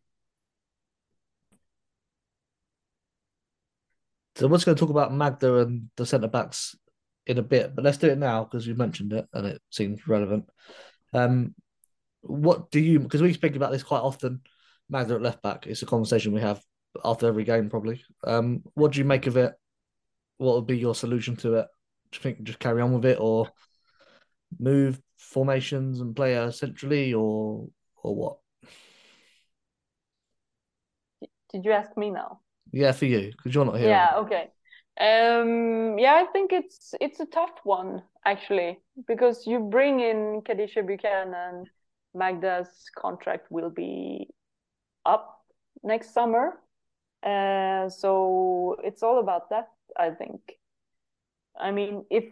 we're just going to talk about Magda and the centre backs in a bit, but let's do it now because you mentioned it and it seems relevant. What do you? Because we speak about this quite often. Magda at left back. It's a conversation we have after every game, probably. What do you make of it? What would be your solution to it? Do you think just carry on with it, or move formations and play her centrally, or what? Did you ask me now? Yeah, for you, because you're not here. Yeah, okay. Yeah, I think it's a tough one, actually, because you bring in Khadijah Buchanan. Magda's contract will be up next summer, so it's all about that, I think. I mean, if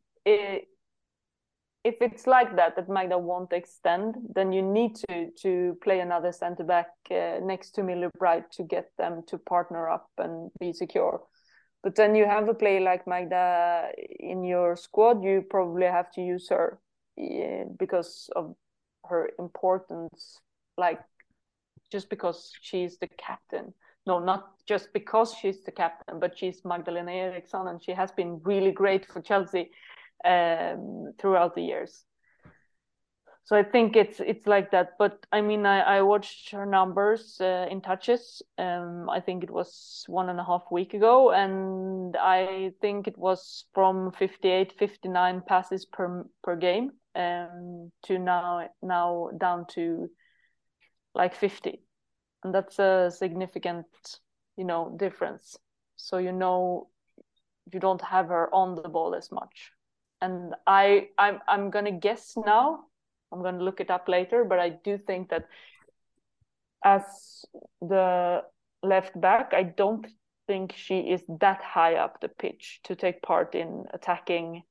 it's like that Magda won't extend, then you need to play another centre back next to Millie Bright to get them to partner up and be secure. But then you have a player like Magda in your squad, you probably have to use her because of her importance, like, just because she's the captain. No, not just because she's the captain, but she's Magdalena Eriksson, and she has been really great for Chelsea throughout the years. So I think it's like that. But I mean, I watched her numbers in touches. I think it was 1.5 weeks ago, and I think it was from 58, 59 passes per game to now down to like 50, and that's a significant, difference. So you don't have her on the ball as much. And I'm gonna guess now. I'm gonna look it up later, but I do think that as the left back, I don't think she is that high up the pitch to take part in attacking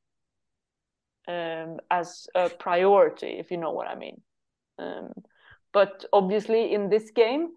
as a priority, if you know what I mean. But obviously in this game,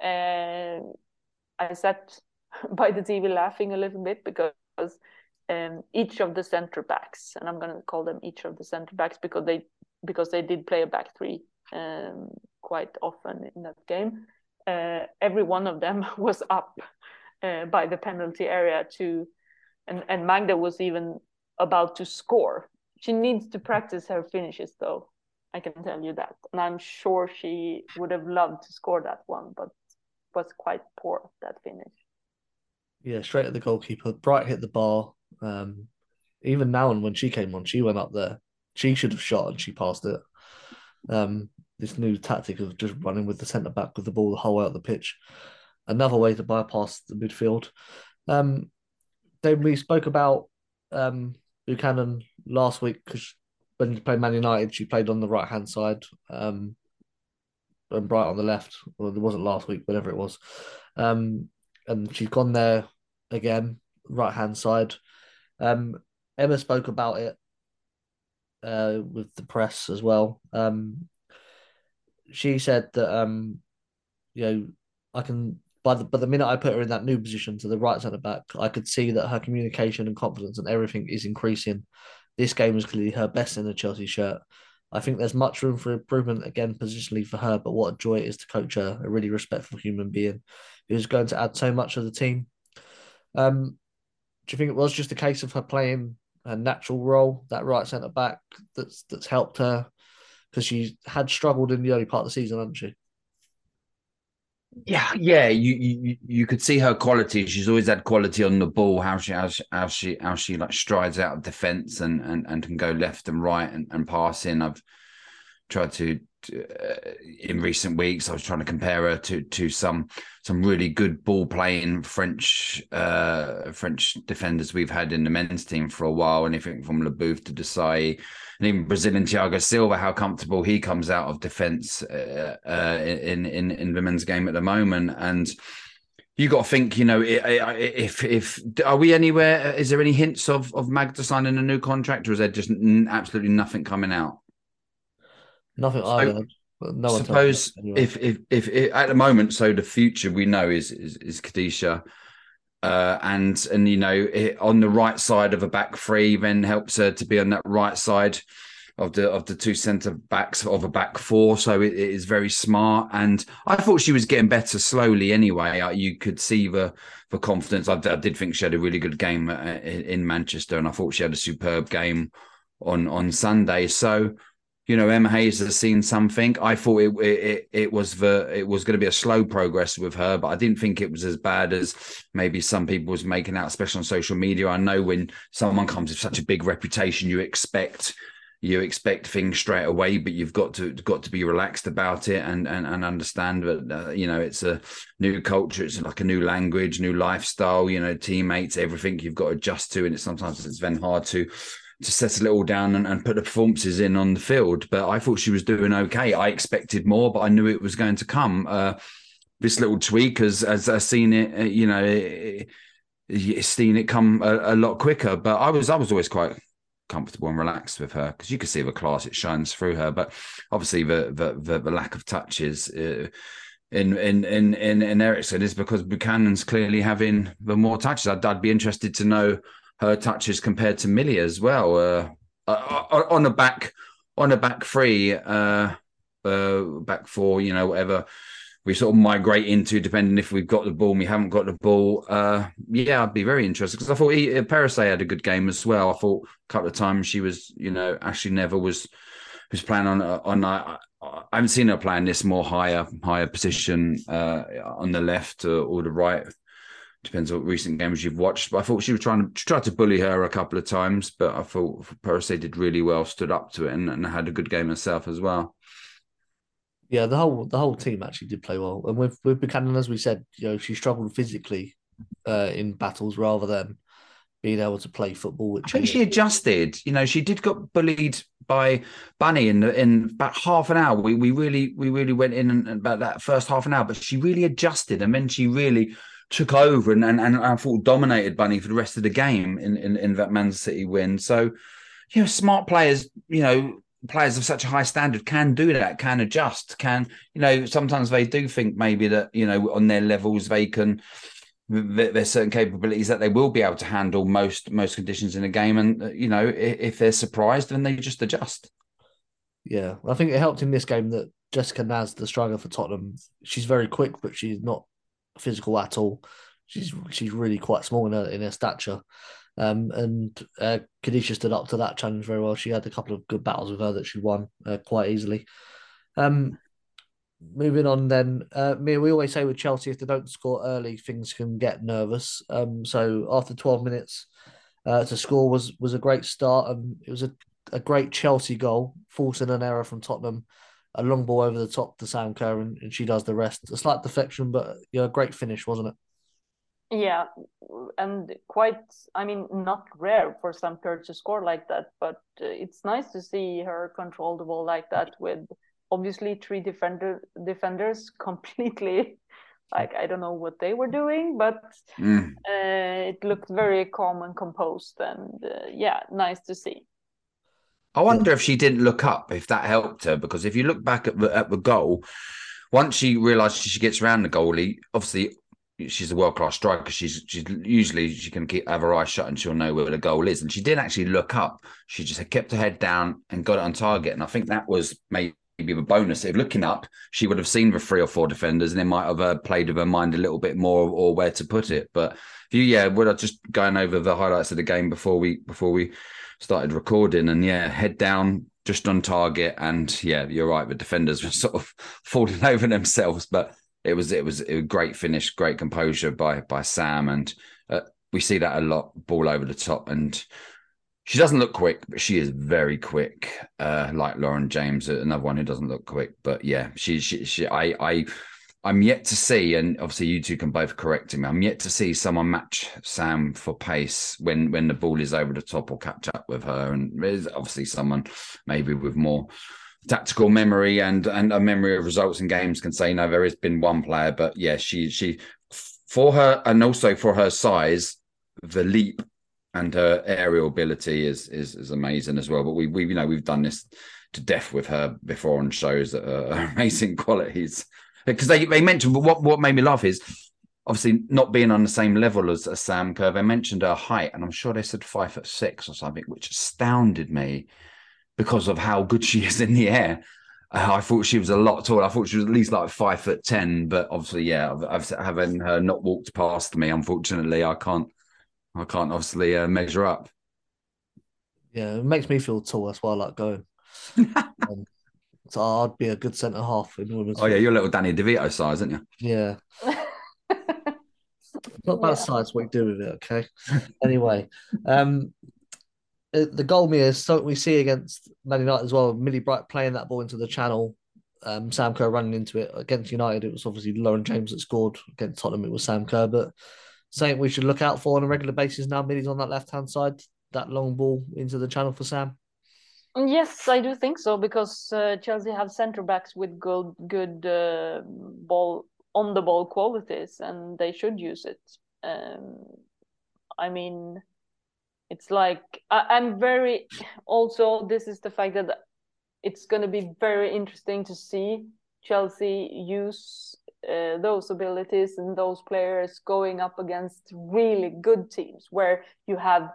I sat by the TV laughing a little bit because each of the center backs, and I'm going to call them each of the center backs because they did play a back three quite often in that game. every one of them was up by the penalty area too, and Magda was even about to score. She needs to practice her finishes, though. I can tell you that, and I'm sure she would have loved to score that one, but was quite poor, that finish. Yeah, straight at the goalkeeper. Bright hit the bar. Even now, and when she came on, she went up there. She should have shot and she passed it. This new tactic of just running with the centre back with the ball the whole way up the pitch. Another way to bypass the midfield. Then we spoke about Buchanan last week because when she played Man United, she played on the right hand side, and Bright on the left. Well, it wasn't last week, whatever it was. And she's gone there again, right hand side. Emma spoke about it with the press as well. She said that I can by the minute I put her in that new position to the right centre back, I could see that her communication and confidence and everything is increasing. This game was clearly her best in a Chelsea shirt. I think there's much room for improvement again positionally for her, but what a joy it is to coach her, a really respectful human being who's going to add so much to the team. Do you think it was just a case of her playing her natural role, that right centre back, that's helped her? Because she had struggled in the early part of the season, hadn't she? Yeah. You could see her quality. She's always had quality on the ball. How she like strides out of defence and can go left and right and pass in. I've tried to in recent weeks. I was trying to compare her to some really good ball playing French defenders we've had in the men's team for a while. Anything from Leboeuf to Desailly, and even Brazilian Thiago Silva, how comfortable he comes out of defence in the men's game at the moment. And you got to think, if are we anywhere? Is there any hints of Magda signing a new contract, or is there just absolutely nothing coming out? Nothing either. No one suppose if at the moment, so the future we know is Khadisha, and on the right side of a back three, then helps her to be on that right side of the two centre backs of a back four. So it is very smart, and I thought she was getting better slowly. Anyway, you could see the confidence. I did think she had a really good game in Manchester, and I thought she had a superb game on Sunday. So. Emma Hayes has seen something. I thought it was going to be a slow progress with her, but I didn't think it was as bad as maybe some people was making out, especially on social media. I know when someone comes with such a big reputation, you expect things straight away, but you've got to be relaxed about it and understand that it's a new culture, it's like a new language, new lifestyle, teammates, everything you've got to adjust to, and sometimes it's then hard to settle it all down and put the performances in on the field. But I thought she was doing okay. I expected more, but I knew it was going to come. This little tweak, as I've seen it, seen it come a lot quicker. But I was always quite comfortable and relaxed with her because you could see the class, it shines through her. But obviously the lack of touches in Eriksson is because Buchanan's clearly having the more touches. I'd be interested to know her touches compared to Millie as well. On a back three, back four, whatever we sort of migrate into, depending if we've got the ball and we haven't got the ball. I'd be very interested because I thought Perisset had a good game as well. I thought a couple of times she was, Ashley Neville was playing on. I haven't seen her playing this more higher position on the left or the right. Depends on what recent games you've watched. But I thought she was trying to bully her a couple of times, but I thought Perisset did really well, stood up to it, and had a good game herself as well. Yeah, the whole team actually did play well. And with Buchanan, as we said, she struggled physically in battles rather than being able to play football. I think she adjusted. She did got bullied by Bunny in about half an hour. We really went in about that first half an hour, but she really adjusted, and then she really took over and I thought dominated Bunny for the rest of the game in that Man City win. So, smart players, players of such a high standard can do that, can adjust, sometimes they do think maybe that, on their levels there's certain capabilities that they will be able to handle most conditions in a game. And, if they're surprised, then they just adjust. Yeah, I think it helped in this game that Jessica Naz, the striker for Tottenham, she's very quick, but she's not physical at all. She's really quite small in her stature. And Khadijah stood up to that challenge very well. She had a couple of good battles with her that she won quite easily. Moving on then, we always say with Chelsea, if they don't score early, things can get nervous. So after 12 minutes to score was a great start, and it was a great Chelsea goal, forcing an error from Tottenham, a long ball over the top to Sam Kerr, and she does the rest. A slight deflection, but a great finish, wasn't it? Yeah, and quite, not rare for Sam Kerr to score like that, but it's nice to see her control the ball like that with obviously three defenders completely, I don't know what they were doing, but it looked very calm and composed, and nice to see. I wonder if she didn't look up, if that helped her, because if you look back at the goal, once she realised she gets around the goalie, obviously she's a world-class striker. She's usually she can have her eyes shut and she'll know where the goal is. And she didn't actually look up. She just kept her head down and got it on target. And I think that was maybe a bonus. If looking up, she would have seen the 3 or 4 defenders and it might have played with her mind a little bit more or where to put it. But we're just going over the highlights of the game before we started recording, and head down, just on target. And you're right, the defenders were sort of falling over themselves, but it was a great finish, great composure by Sam, and we see that a lot, ball over the top. And she doesn't look quick, but she is very quick, like Lauren James, another one who doesn't look quick. But I'm yet to see, and obviously you two can both correct me, I'm yet to see someone match Sam for pace when the ball is over the top or catch up with her. And there's obviously someone maybe with more tactical memory and a memory of results in games can say, no, there has been one player, but she for her, and also for her size, the leap and her aerial ability is amazing as well. But we've done this to death with her before on shows that are amazing qualities. Because they mentioned, what made me laugh is obviously not being on the same level as Sam Kerr. They mentioned her height, and I'm sure they said 5'6" or something, which astounded me because of how good she is in the air. I thought she was a lot taller. I thought she was at least like 5'10", but obviously, having her not walked past me, unfortunately, I can't obviously measure up. Yeah, it makes me feel tall. That's why I like going. So I'd be a good centre half in women's. Oh yeah, you're a little Danny DeVito size, aren't you? Yeah. Not about size, what you do with it, okay? Anyway, the goal is something we see against Man United as well. Millie Bright playing that ball into the channel. Sam Kerr running into it. Against United, it was obviously Lauren James that scored. Against Tottenham, it was Sam Kerr. But something we should look out for on a regular basis now. Millie's on that left-hand side. That long ball into the channel for Sam. Yes, I do think so, because Chelsea have centre backs with good ball on the ball qualities, and they should use it. It's like I'm very also. This is the fact that it's going to be very interesting to see Chelsea use those abilities and those players going up against really good teams where you have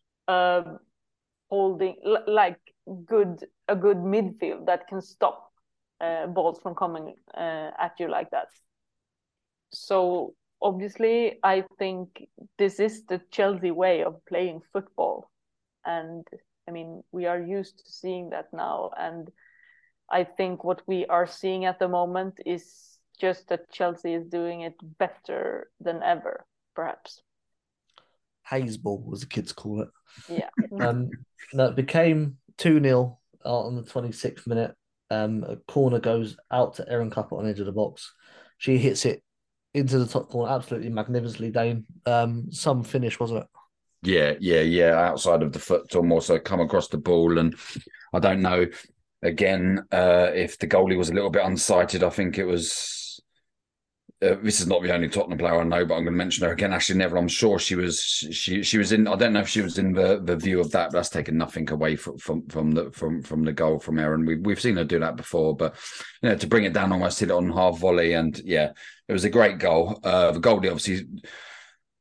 holding like a good midfield that can stop balls from coming at you like that. So obviously, I think this is the Chelsea way of playing football, and we are used to seeing that now. And I think what we are seeing at the moment is just that Chelsea is doing it better than ever, perhaps. Haze ball, as the kids call it. Yeah. It became 2-0 on the 26th minute. A corner goes out to Erin Cuppert on the edge of the box. She hits it into the top corner absolutely magnificently, Dane. Some finish, wasn't it? Yeah. Outside of the foot, or more so come across the ball. And I don't know, again, if the goalie was a little bit unsighted. I think it was... this is not the only Tottenham player I know, but I'm going to mention her again. Ashley Neville, I'm sure she was in. I don't know if she was in the view of that, but that's taken nothing away from the goal from Erin. We've seen her do that before, but to bring it down, almost hit it on half volley, and it was a great goal. The goalie obviously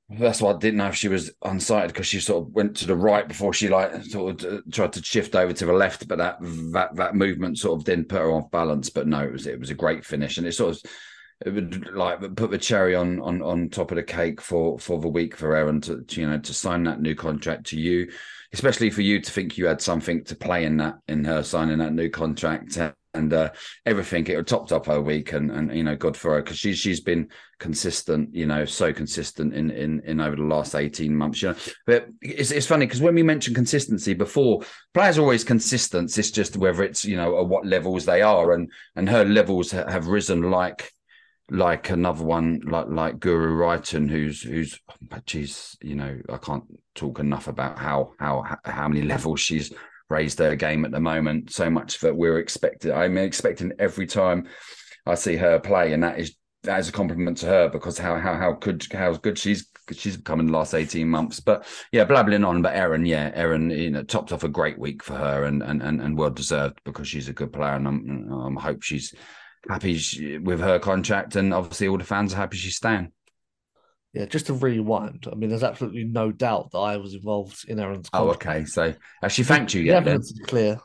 That's why I didn't know if she was unsighted, because she sort of went to the right before she sort of tried to shift over to the left, but that movement sort of didn't put her off balance. But no, it was a great finish, and it would like put the cherry on top of the cake for the week for Erin to sign that new contract to you, especially for you to think you had something to play in her signing that new contract. And everything, it topped up her week, and good for her, because she's been consistent, so consistent in over the last 18 months. But it's funny, because when we mention consistency before, players are always consistent. It's just whether it's at what levels they are, and her levels have risen like another one like Guru Wrighton, who's geez, I can't talk enough about how many levels she's raised her game at the moment. So much that I'm expecting every time I see her play, and that is a compliment to her, because how good she's become in the last 18 months. But yeah, blabbling on. But Erin, topped off a great week for her, and well deserved, because she's a good player, and I hope she's happy with her contract, and obviously all the fans are happy she's staying. Yeah, just to rewind, I mean, there's absolutely no doubt that I was involved in Erin's contract. Oh, okay. So has she thanked you yet? The evidence is clear.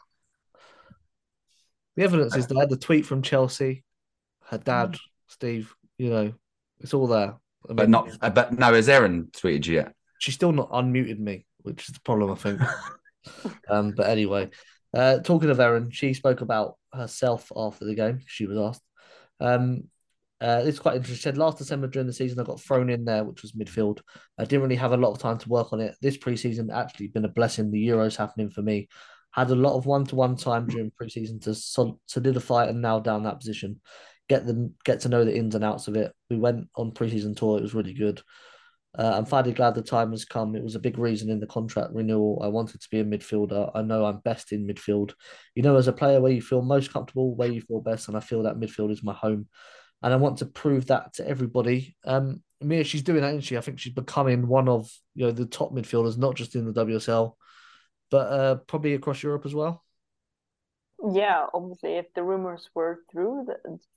The evidence is that I had the tweet from Chelsea, her dad, Steve, it's all there. I mean, but no, has Erin tweeted you yet? She's still not unmuted me, which is the problem, I think. But anyway, talking of Erin, she spoke about herself after the game. She was asked. It's quite interesting. She said, last December during the season, I got thrown in there, which was midfield. I didn't really have a lot of time to work on it. This preseason actually been a blessing. The Euros happening for me. Had a lot of one-to-one time during preseason to solidify and nail down that position. Get to know the ins and outs of it. We went on preseason tour. It was really good. I'm finally glad the time has come. It was a big reason in the contract renewal. I wanted to be a midfielder. I know I'm best in midfield. As a player, where you feel most comfortable, where you feel best, and I feel that midfield is my home. And I want to prove that to everybody. Mia, she's doing that, isn't she? I think she's becoming one of the top midfielders, not just in the WSL, but probably across Europe as well. Yeah, obviously, if the rumors were true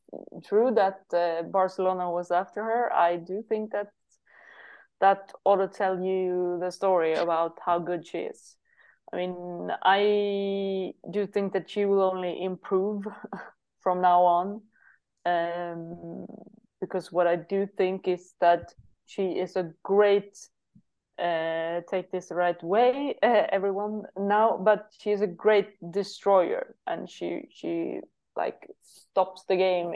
that Barcelona was after her, I do think that ought to tell you the story about how good she is. I mean, I do think that she will only improve from now on. Because what I do think is that she is a great, take this the right way, everyone now, but she is a great destroyer, and she like stops the game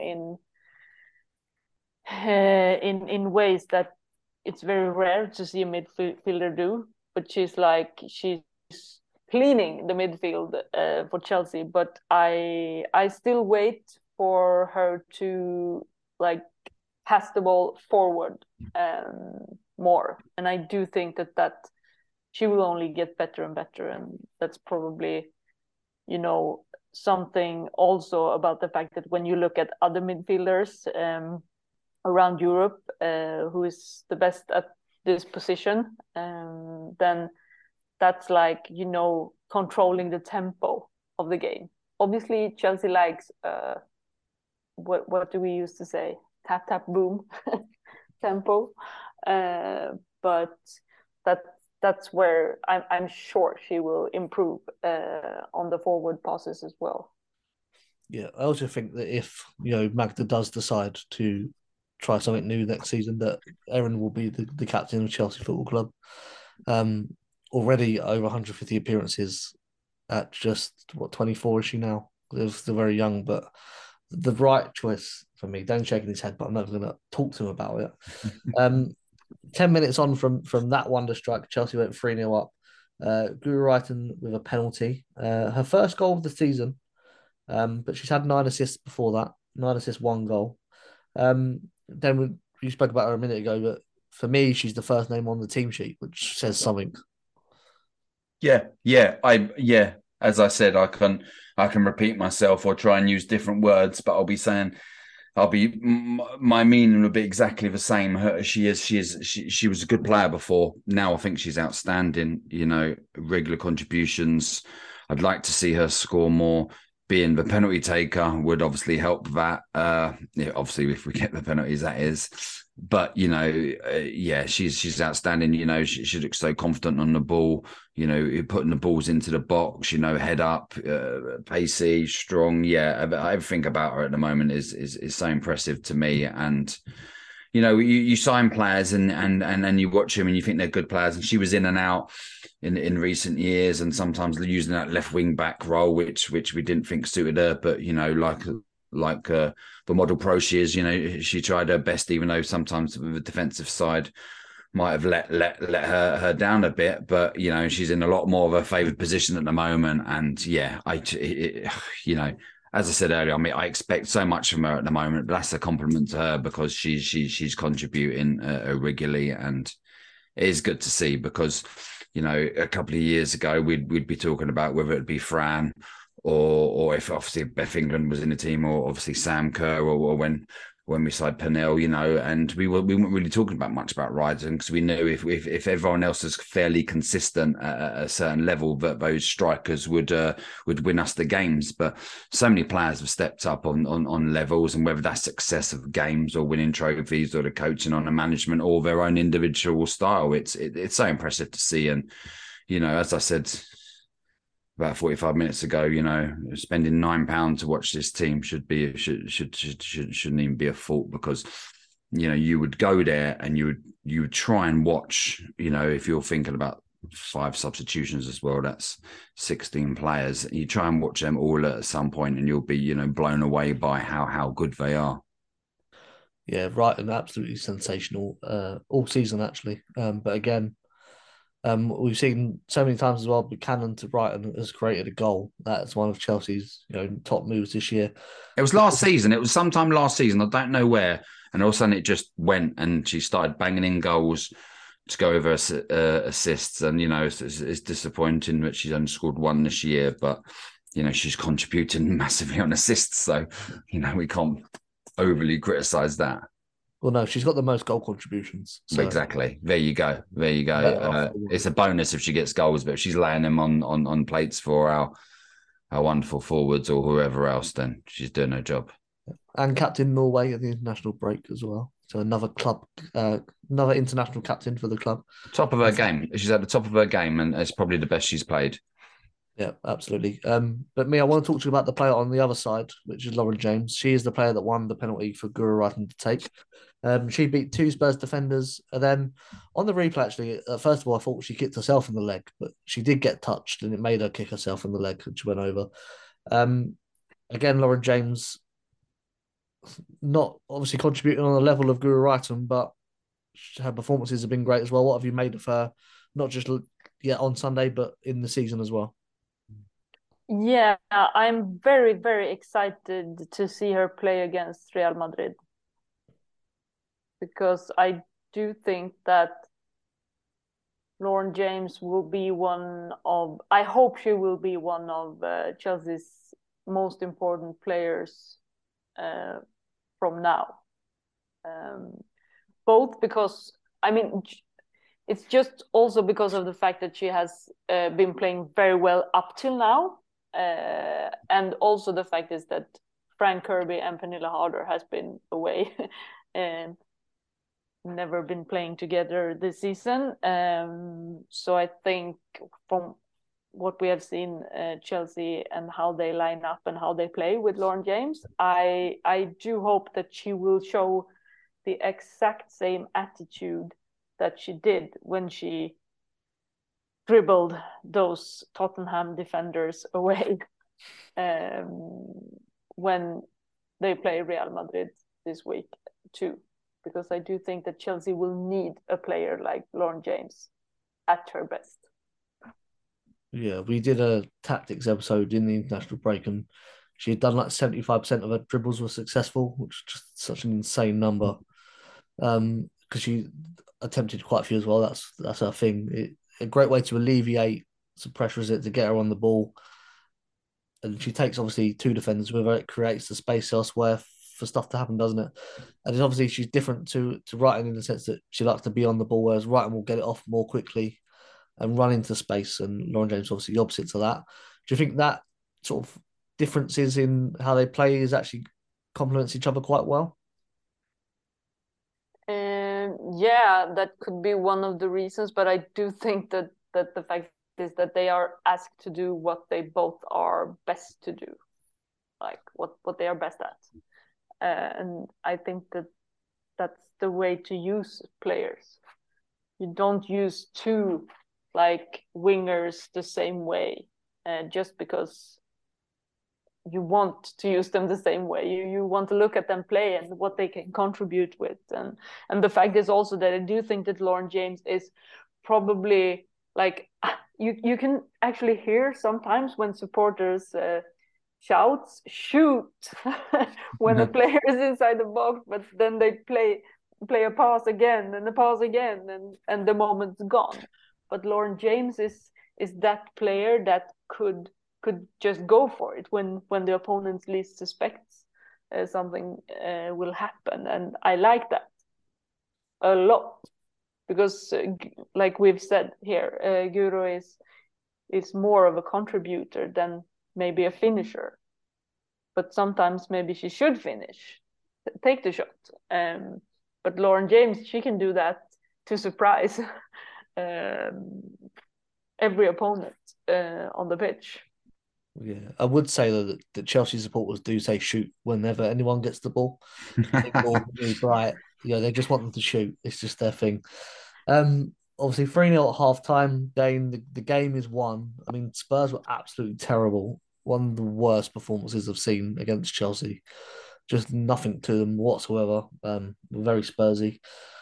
in ways that it's very rare to see a midfielder do. But she's cleaning the midfield for Chelsea. But I still wait for her to pass the ball forward more, and I do think that she will only get better and better, and that's probably something also about the fact that when you look at other midfielders around Europe, who is the best at this position, then that's controlling the tempo of the game. Obviously, Chelsea likes what do we used to say? Tap, tap, boom tempo. But that's where I'm sure she will improve on the forward passes as well. Yeah, I also think that if Magda does decide to try something new next season, that Erin will be the captain of Chelsea Football Club. Already over 150 appearances at just 24 is she now? They're still very young, but the right choice for me. Dan's shaking his head, but I'm not going to talk to him about it. 10 minutes on from that wonder strike, Chelsea went 3-0 up. Guru Wrighton with a penalty. Her first goal of the season, but she's had 9 assists before that. 9 assists, 1 goal. Then we spoke about her a minute ago, but for me, she's the first name on the team sheet, which says something. Yeah. As I said, I can repeat myself or try and use different words, but my meaning will be exactly the same. She was a good player before. Now I think she's outstanding. Regular contributions. I'd like to see her score more. Being the penalty taker would obviously help that. Obviously, if we get the penalties, that is. But yeah, she's outstanding. She looks so confident on the ball. Putting the balls into the box. Head up, pacey, strong. Yeah, everything about her at the moment is so impressive to me. And you sign players and you watch them and you think they're good players. And she was in and out in recent years, and sometimes using that left wing back role, which we didn't think suited her. But like the model pro she is, she tried her best, even though sometimes the defensive side might have let her down a bit. But she's in a lot more of a favoured position at the moment. And yeah, as I said earlier, I mean, I expect so much from her at the moment, but that's a compliment to her because she's contributing regularly, and it is good to see because a couple of years ago we'd be talking about whether it'd be Fran or if obviously Beth England was in the team, or obviously Sam Kerr, or when we signed Pernille, and we weren't really talking much about Ryden because we knew if everyone else is fairly consistent at a certain level, that those strikers would win us the games. But so many players have stepped up on levels, and whether that's success of games or winning trophies or the coaching on the management or their own individual style, it's so impressive to see. And as I said about 45 minutes ago, spending £9 to watch this team shouldn't even be a fault, because you would go there and you would try and watch, if you're thinking about 5 substitutions as well, that's 16 players. You try and watch them all at some point and you'll be blown away by how good they are. Yeah, right, and absolutely sensational all season actually. But again, we've seen so many times as well, Buchanan to Brighton has created a goal. That's one of Chelsea's top moves this year. It was last season. It was sometime last season. I don't know where. And all of a sudden it just went, and she started banging in goals to go over assists. And, it's disappointing that she's only scored 1 this year, but, she's contributing massively on assists. So, we can't overly criticise that. Well, no, she's got the most goal contributions. So. Exactly. There you go. It's a bonus if she gets goals, but if she's laying them on plates for our wonderful forwards or whoever else, then she's doing her job. And captain Norway at the international break as well. So another international captain for the club. Top of her game. She's at the top of her game, and it's probably the best she's played. Yeah, absolutely. But I want to talk to you about the player on the other side, which is Lauren James. She is the player that won the penalty for Guro Reiten to take. She beat 2 Spurs defenders. And then on the replay, actually, first of all, I thought she kicked herself in the leg, but she did get touched and it made her kick herself in the leg, and she went over. Again, Lauren James, not obviously contributing on the level of Guro Reiten, but her performances have been great as well. What have you made of her, not just on Sunday, but in the season as well? Yeah, I'm very, very excited to see her play against Real Madrid, because I do think that Lauren James will be I hope she will be one of Chelsea's most important players from now. Both because, it's just also because of the fact that she has been playing very well up till now. And also the fact is that Fran Kirby and Pernille Harder has been away and never been playing together this season. So I think from what we have seen Chelsea and how they line up and how they play with Lauren James, I do hope that she will show the exact same attitude that she did when she dribbled those Tottenham defenders away when they play Real Madrid this week too, because I do think that Chelsea will need a player like Lauren James at her best. Yeah, we did a tactics episode in the international break, and she had done like 75% of her dribbles were successful, which is just such an insane number. Because she attempted quite a few as well. That's her thing. A great way to alleviate some pressure, is it, to get her on the ball. And she takes obviously 2 defenders with her. It creates the space elsewhere for stuff to happen, doesn't it? And then obviously she's different to Reiten in the sense that she likes to be on the ball, whereas Reiten will get it off more quickly and run into space. And Lauren James obviously the opposite to that. Do you think that sort of differences in how they play is actually complements each other quite well? Yeah, that could be one of the reasons, but I do think that the fact is that they are asked to do what they both are best to do, like what they are best at, and I think that that's the way to use players. You don't use two like wingers the same way, just because you want to use them the same way. You want to look at them play and what they can contribute with, and the fact is also that I do think that Lauren James is probably like you can actually hear sometimes when supporters shouts shoot when a player is inside the box, but then they play a pass again and a pass again, and the moment's gone. But Lauren James is that player that could just go for it when the opponent least suspects something will happen, and I like that a lot because, like we've said here, Guro is more of a contributor than maybe a finisher, but sometimes maybe she should finish, take the shot. But Lauren James, she can do that to surprise every opponent on the pitch. Yeah, I would say that Chelsea supporters do say shoot whenever anyone gets the ball. Bright, they just want them to shoot. It's just their thing. Obviously 3-0 at half-time. Dane, the game is won. I mean, Spurs were absolutely terrible. One of the worst performances I've seen against Chelsea. Just nothing to them whatsoever. Very Spursy.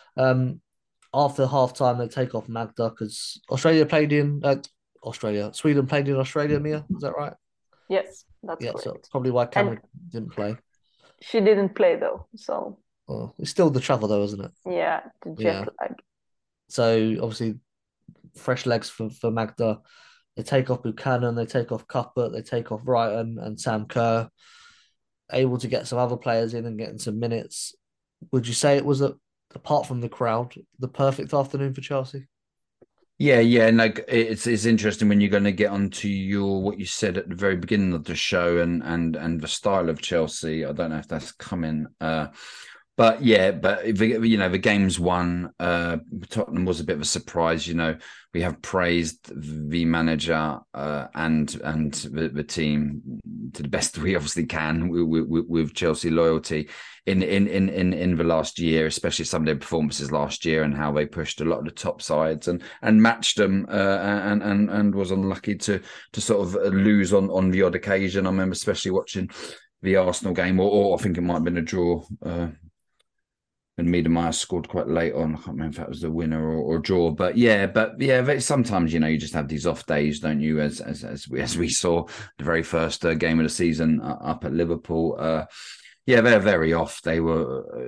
After half-time, they take off Magda because Sweden played in Australia, Mia. Is that right? Yes, that's correct. So probably why Cameron didn't play. She didn't play though, so. Well, it's still the travel though, isn't it? Yeah, the jet lag. So obviously, fresh legs for Magda. They take off Buchanan, they take off Cuthbert, they take off Wrighton and Sam Kerr. Able to get some other players in and getting some minutes. Would you say it was, apart from the crowd, the perfect afternoon for Chelsea? Yeah, and like it's interesting when you're going to get onto what you said at the very beginning of the show and the style of Chelsea. I don't know if that's coming, but the game's won. Tottenham was a bit of a surprise. We have praised the manager and the team to the best we obviously can with Chelsea loyalty in the last year, especially some of their performances last year and how they pushed a lot of the top sides and matched them and was unlucky to sort of lose on the odd occasion. I remember especially watching the Arsenal game, or I think it might have been a draw. And Miedemeier scored quite late on. I can't remember if that was the winner or draw. But sometimes you just have these off days, don't you? As we saw the very first game of the season up at Liverpool. They're very off. They were,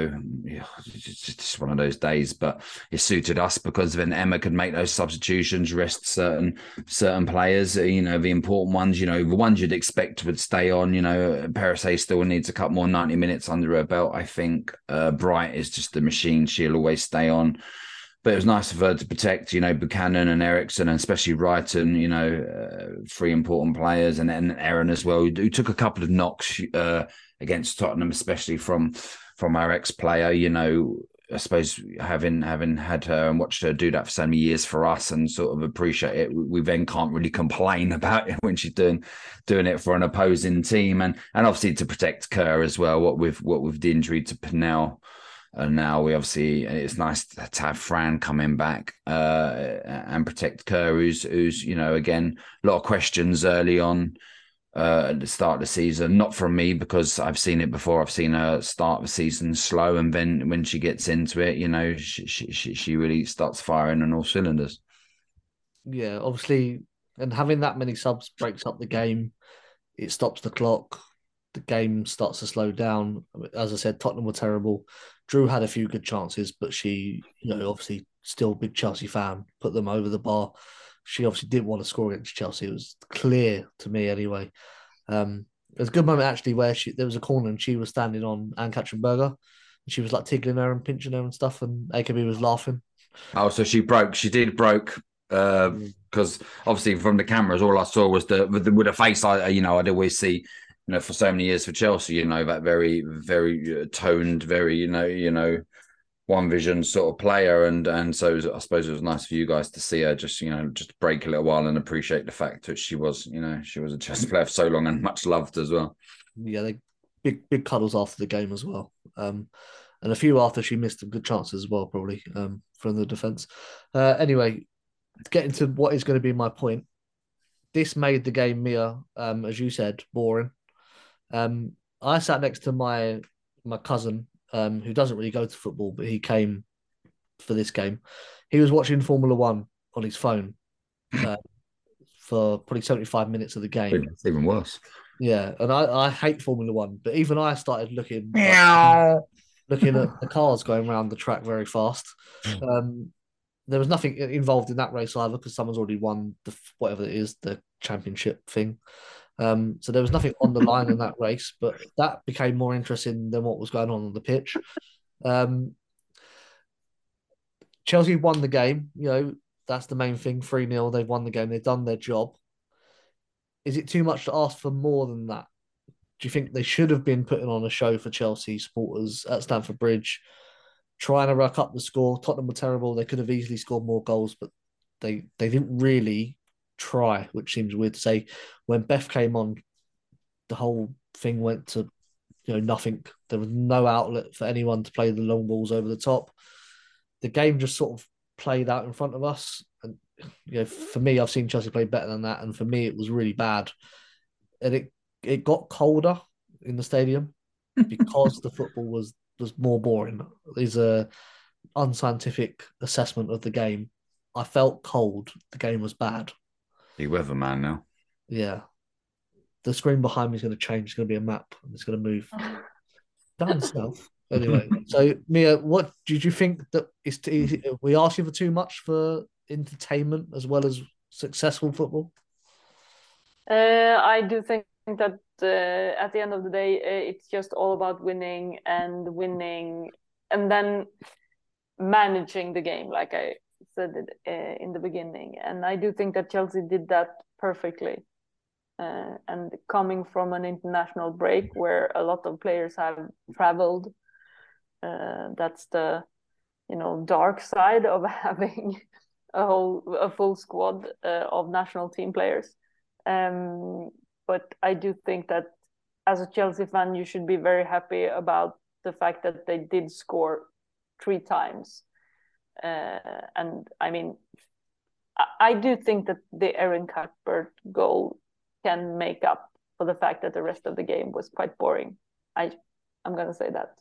it's just one of those days. But it suited us because then Emma could make those substitutions, rest certain players. The important ones. The ones you'd expect would stay on. Perisset still needs a couple more 90 minutes under her belt. I think Bright is just a machine. She'll always stay on. But it was nice of her to protect, Buchanan and Eriksson, and especially Wrighton, three important players, and Erin as well, who took a couple of knocks against Tottenham, especially from our ex-player. I suppose having had her and watched her do that for so many years for us and sort of appreciate it, we then can't really complain about it when she's doing it for an opposing team, and obviously to protect Kerr as well. What with the injury to Pennell. And now it's nice to have Fran coming back and protect Kerr, who's again, a lot of questions early on at the start of the season. Not from me, because I've seen it before. I've seen her start the season slow, and then when she gets into it, she really starts firing on all cylinders. Yeah, obviously, and having that many subs breaks up the game. It stops the clock. The game starts to slow down. As I said, Tottenham were terrible. Drew had a few good chances, but she, obviously still a big Chelsea fan, put them over the bar. She obviously didn't want to score against Chelsea. It was clear to me anyway. There was a good moment actually where there was a corner and she was standing on Ann-Katrin Berger. And she was like tickling her and pinching her and stuff, and AKB was laughing. Oh, so she broke. She did broke. Because obviously from the cameras, all I saw was with a face. I'd always see, for so many years for Chelsea, that very, very toned, very, One Vision sort of player, and so I suppose it was nice for you guys to see her just just break a little while and appreciate the fact that she was a chess player for so long and much loved as well. Yeah, they big cuddles after the game as well, and a few after she missed some good chances as well, probably from the defense. Anyway, getting to what is going to be my point. This made the game, Mia, as you said, boring. I sat next to my cousin, who doesn't really go to football, but he came for this game. He was watching Formula One on his phone for probably 75 minutes of the game. It's even worse. Yeah, and I hate Formula One, but even I started looking at the cars going around the track very fast. There was nothing involved in that race either because someone's already won whatever it is, the championship thing. So there was nothing on the line in that race, but that became more interesting than what was going on the pitch. Chelsea won the game. That's the main thing. 3-0. They've won the game. They've done their job. Is it too much to ask for more than that? Do you think they should have been putting on a show for Chelsea supporters at Stamford Bridge, trying to rack up the score? Tottenham were terrible. They could have easily scored more goals, but they didn't really try, which seems weird to say. When Beth came on, the whole thing went to nothing. There was no outlet for anyone to play the long balls over the top. The game just sort of played out in front of us, and for me, I've seen Chelsea play better than that, and for me, it was really bad. And it got colder in the stadium because the football was more boring. There's a unscientific assessment of the game. I felt cold. The game was bad. You weatherman now. Yeah. The screen behind me is going to change. It's going to be a map and it's going to move down south. Anyway, so Mia, what did you think that we ask you for too much for entertainment as well as successful football? I do think that at the end of the day, it's just all about winning and then managing the game, like I said it in the beginning. And I do think that Chelsea did that perfectly. And coming from an international break where a lot of players have traveled, that's the dark side of having a full squad of national team players. But I do think that as a Chelsea fan, you should be very happy about the fact that they did score 3 times. And I mean, I do think that the Erin Cuthbert goal can make up for the fact that the rest of the game was quite boring. I'm going to say that.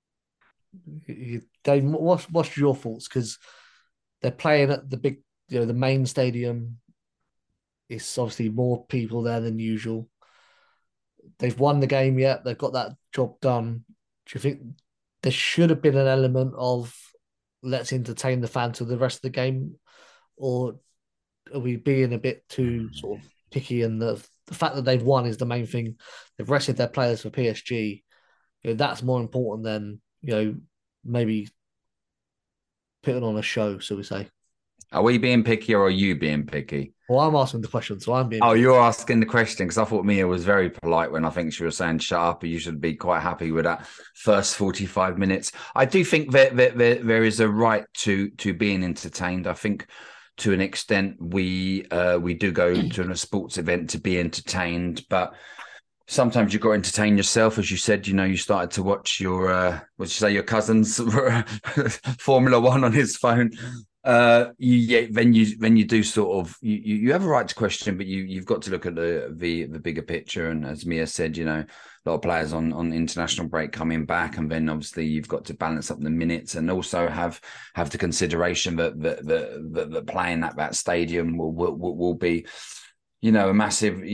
Dave, what's your thoughts? Because they're playing at the big, the main stadium. It's obviously more people there than usual. They've won the game yet. They've got that job done. Do you think there should have been an element of let's entertain the fans to the rest of the game? Or are we being a bit too sort of picky? And the fact that they've won is the main thing. They've rested their players for PSG. That's more important than, maybe putting on a show, so we say. Are we being picky or are you being picky? Well, I'm asking the question, so I'm being picky. You're asking the question because I thought Mia was very polite when I think she was saying shut up. You should be quite happy with that first 45 minutes. I do think that there is a right to being entertained. I think to an extent we do go to a sports event to be entertained, but sometimes you've got to entertain yourself. As you said, you started to watch your your cousin's Formula One on his phone. Then you do sort of you have a right to question, but you've got to look at the bigger picture. And as Mia said, a lot of players on international break coming back, and then obviously you've got to balance up the minutes and also have the consideration that playing at that stadium will be a massive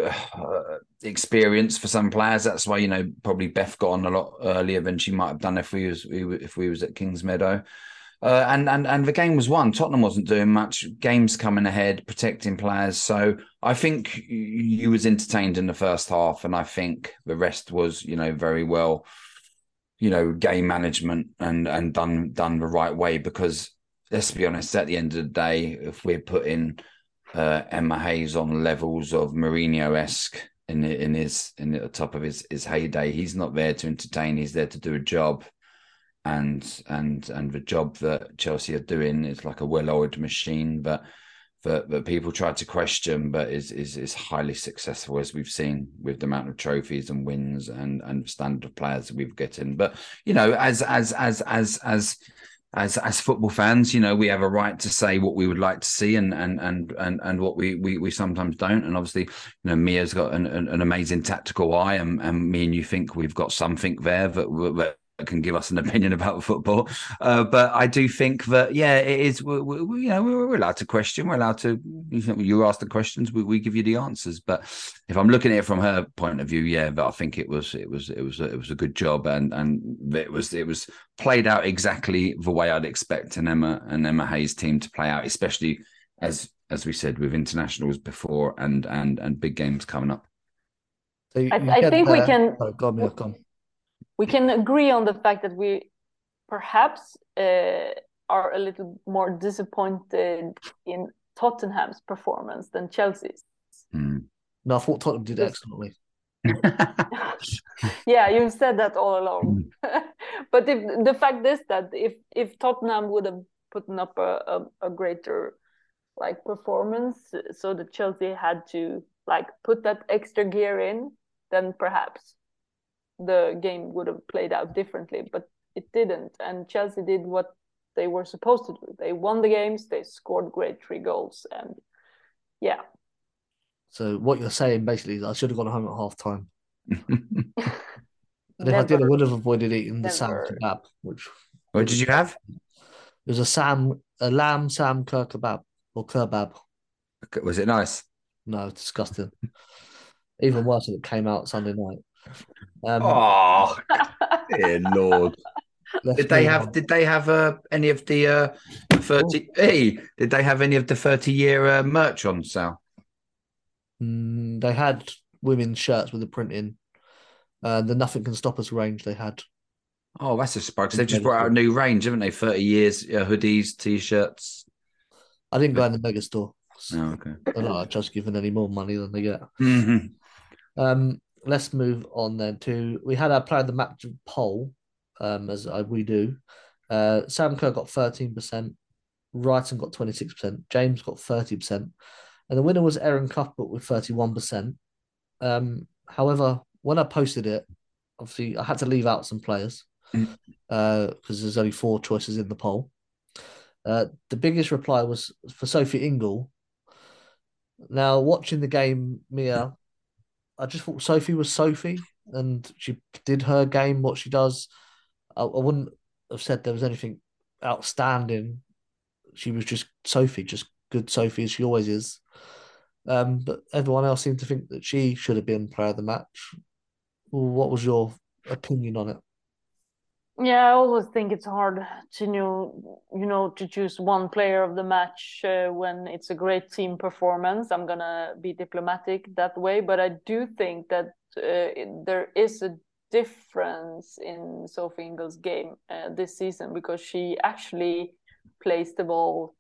experience for some players. That's why probably Beth got on a lot earlier than she might have done if we was at Kingsmeadow. And the game was won. Tottenham wasn't doing much. Games coming ahead, protecting players. So I think you was entertained in the first half, and I think the rest was, very well, game management and done the right way. Because let's be honest, at the end of the day, if we're putting Emma Hayes on levels of Mourinho-esque in the top of his heyday, he's not there to entertain. He's there to do a job. and the job that Chelsea are doing is like a well-oiled machine, but that people try to question, but is highly successful, as we've seen with the amount of trophies and wins and standard of players that we've getting. But as football fans, we have a right to say what we would like to see and what we sometimes don't. And obviously, Mia's got an amazing tactical eye, and me and you think we've got something there that can give us an opinion about football. But I do think that, it is. We're allowed to question. We're allowed to. You ask the questions, we give you the answers. But if I'm looking at it from her point of view, but I think it was a good job, and it was played out exactly the way I'd expect an Emma Hayes team to play out, especially as we said, with internationals before and big games coming up. So I think we can. Oh, go on. We can agree on the fact that we perhaps are a little more disappointed in Tottenham's performance than Chelsea's. No, I thought Tottenham did excellently. Yeah, you've said that all along. But if the fact is that if Tottenham would have put up a greater performance, so that Chelsea had to put that extra gear in, then perhaps the game would have played out differently, but it didn't. And Chelsea did what they were supposed to do. They won the games, they scored great 3 goals, and yeah. So what you're saying basically is I should have gone home at half time. And if I did, I would have avoided eating the Sam kebab. What did you have? It was a lamb Sam kebab or kebab. Was it nice? No, disgusting. Even worse when it came out Sunday night. Dear Lord! Did they have any of the 30? Hey, did they have any of the 30-year merch on sale? They had women's shirts with the printing. The Nothing Can Stop Us range they had. Oh, that's a surprise. They've just brought out a new range, haven't they? 30 years hoodies, t-shirts. I didn't go in the mega store. Oh, okay. They're not just giving any more money than they get. Mm-hmm. Let's move on then to we had our player of the match poll, as we do. Sam Kerr got 13%, Wrighton got 26%, James got 30%, and the winner was Erin Cuthbert with 31%. However, when I posted it, obviously I had to leave out some players because there's only 4 choices in the poll. The biggest reply was for Sophie Ingle. Now, watching the game, Mia, I just thought Sophie was Sophie and she did her game, what she does. I wouldn't have said there was anything outstanding. She was just Sophie, just good Sophie as she always is. But everyone else seemed to think that she should have been player of the match. What was your opinion on it? Yeah, I always think it's hard to to choose one player of the match when it's a great team performance. I'm gonna be diplomatic that way, but I do think that there is a difference in Sophie Ingle's game this season because she actually plays the ball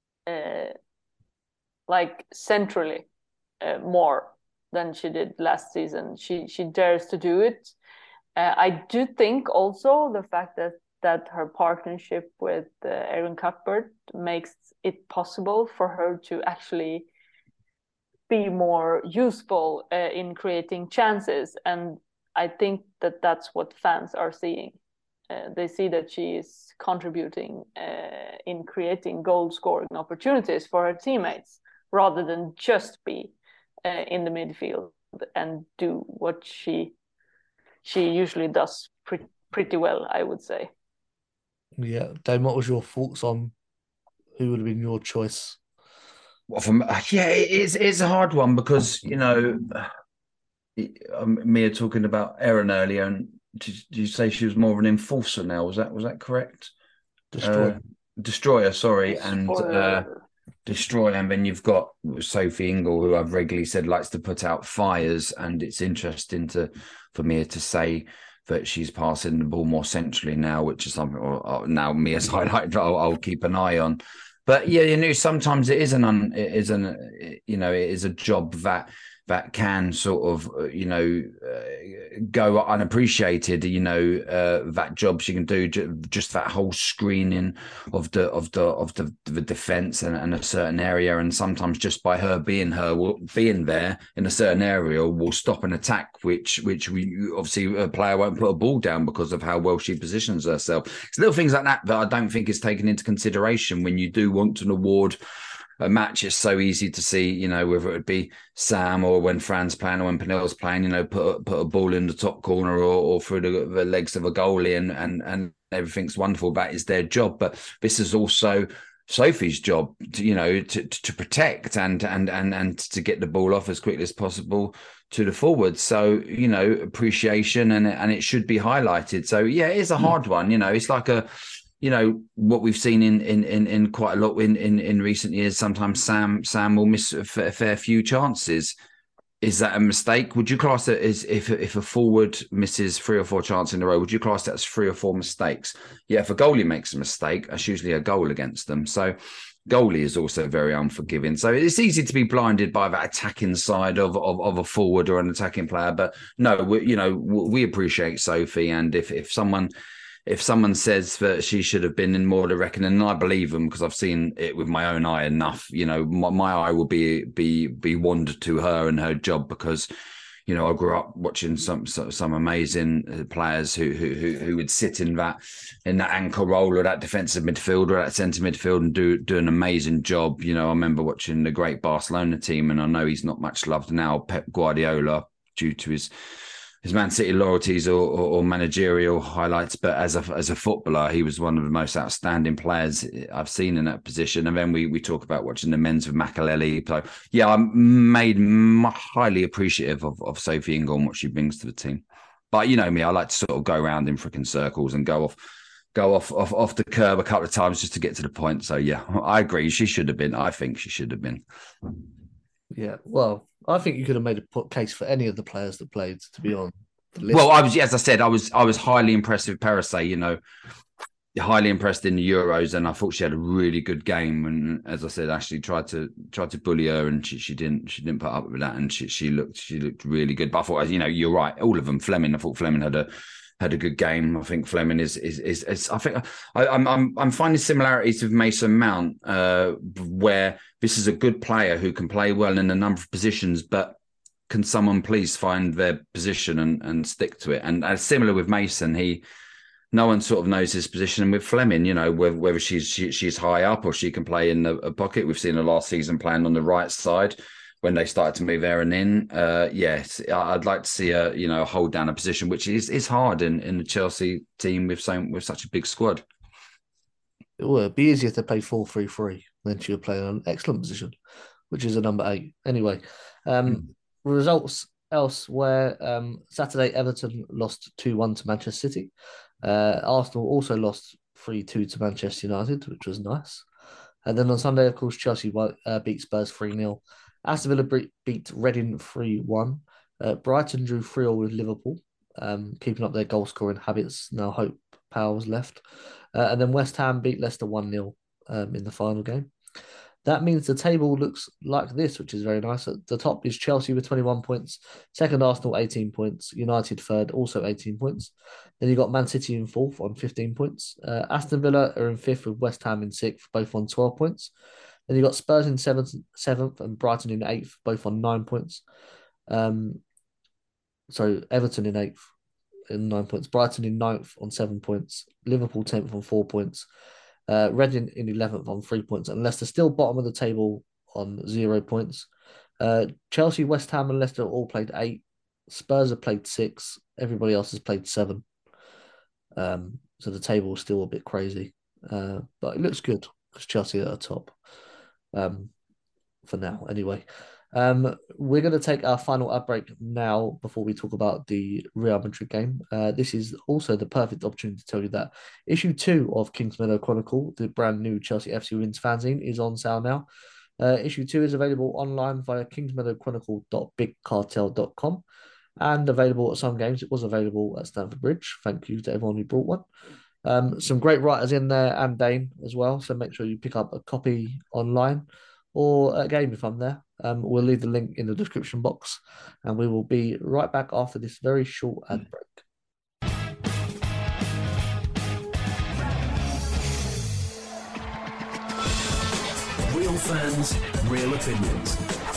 centrally more than she did last season. She dares to do it. I do think also the fact that her partnership with Erin Cuthbert makes it possible for her to actually be more useful in creating chances. And I think that that's what fans are seeing. They see that she is contributing in creating goal-scoring opportunities for her teammates rather than just be in the midfield and do what she usually does pretty well, I would say. Yeah, Dane, what was your thoughts on who would have been your choice? Well, it's a hard one because Mia talking about Erin earlier, and did you say she was more of an enforcer now? Was that correct? Destroyer, sorry, and Destroyer, and then you've got Sophie Ingle, who I've regularly said likes to put out fires, and it's interesting for Mia to say that she's passing the ball more centrally now, which is something now Mia's highlighted. I'll keep an eye on. But sometimes it is it is a job that that can sort of, go unappreciated. That job she can do, just that whole screening of the defense and a certain area, and sometimes just by her being there in a certain area will stop an attack, which we obviously a player won't put a ball down because of how well she positions herself. It's little things like that I don't think is taken into consideration when you do want to award a match. It's so easy to see, whether it would be Sam or when Fran's playing or when Penel's playing, put a ball in the top corner or through the legs of a goalie and everything's wonderful. That is their job. But this is also Sophie's job, to protect and to get the ball off as quickly as possible to the forward. So, appreciation and it should be highlighted. So, yeah, it is a hard one. It's like what we've seen in quite a lot in recent years. Sometimes Sam will miss a fair few chances. Is that a mistake? Would you class it as if a forward misses 3 or 4 chances in a row? Would you class that as 3 or 4 mistakes? Yeah, if a goalie makes a mistake, that's usually a goal against them. So goalie is also very unforgiving. So it's easy to be blinded by that attacking side of a forward or an attacking player. But no, we appreciate Sophie, and if someone says that she should have been in more of the reckoning, and I believe them because I've seen it with my own eye enough, my eye will be wandered to her and her job because, I grew up watching some amazing players who would sit in that anchor role or that defensive midfield or that centre midfield and do an amazing job. I remember watching the great Barcelona team, and I know he's not much loved now, Pep Guardiola, due to his Man City loyalties or managerial highlights, but as a footballer, he was one of the most outstanding players I've seen in that position. And then we talk about watching the men's with Makelele. So yeah, I'm made highly appreciative of Sophie Ingle and what she brings to the team. But you know me, I like to sort of go around in freaking circles and go off the curb a couple of times just to get to the point. So yeah, I agree. She should have been. I think she should have been. Yeah, well, I think you could have made a case for any of the players that played to be on the list. Well, as I said, I was highly impressed with Perisse, highly impressed in the Euros, and I thought she had a really good game. And as I said, Ashley tried to bully her, and she didn't put up with that, and she looked really good. But I thought, you're right, all of them. Fleming, I thought Fleming had a good game. I think Fleming is I think I'm finding similarities with Mason Mount, where this is a good player who can play well in a number of positions, but can someone please find their position and stick to it? And similar with Mason, no one sort of knows his position. And with Fleming, whether she's high up or she can play in the pocket. We've seen her last season playing on the right side when they started to move Aaron in. Yes, I'd like to see her, hold down a position, which is hard in the Chelsea team with such a big squad. It would be easier to play 4-3-3 than she would play in an excellent position, which is a number 8. Anyway, results elsewhere. Saturday, Everton lost 2-1 to Manchester City. Arsenal also lost 3-2 to Manchester United, which was nice. And then on Sunday, of course, Chelsea beat Spurs 3-0. Aston Villa beat Reading 3-1. Brighton drew 3-0 with Liverpool, keeping up their goal-scoring habits. Now Hope Powell's left. And then West Ham beat Leicester 1-0 in the final game. That means the table looks like this, which is very nice. At the top is Chelsea with 21 points. Second, Arsenal, 18 points. United third, also 18 points. Then you've got Man City in fourth on 15 points. Aston Villa are in fifth with West Ham in sixth, both on 12 points. Then you've got Spurs in seventh and Brighton in eighth, both on 9 points. So Everton in eighth in 9 points. Brighton in ninth on 7 points. Liverpool 10th on 4 points. Reading in 11th on 3 points, and Leicester still bottom of the table on 0 points. Chelsea, West Ham, and Leicester all played 8. Spurs have played 6. Everybody else has played 7. So the table is still a bit crazy, but it looks good because Chelsea are at the top for now. Anyway, we're going to take our final ad break now before we talk about the Real Madrid game. This is also the perfect opportunity to tell you that issue 2 of Kings Meadow Chronicle, the brand new Chelsea FC Women's fanzine, is on sale now. Issue 2 is available online via kingsmeadowchronicle.bigcartel.com and available at some games. It was available at Stamford Bridge. Thank you to everyone who brought one. Some great writers in there and Dane as well, so make sure you pick up a copy online or a game if I'm there. We'll leave the link in the description box, and we will be right back after this very short ad break. Real fans, real opinions.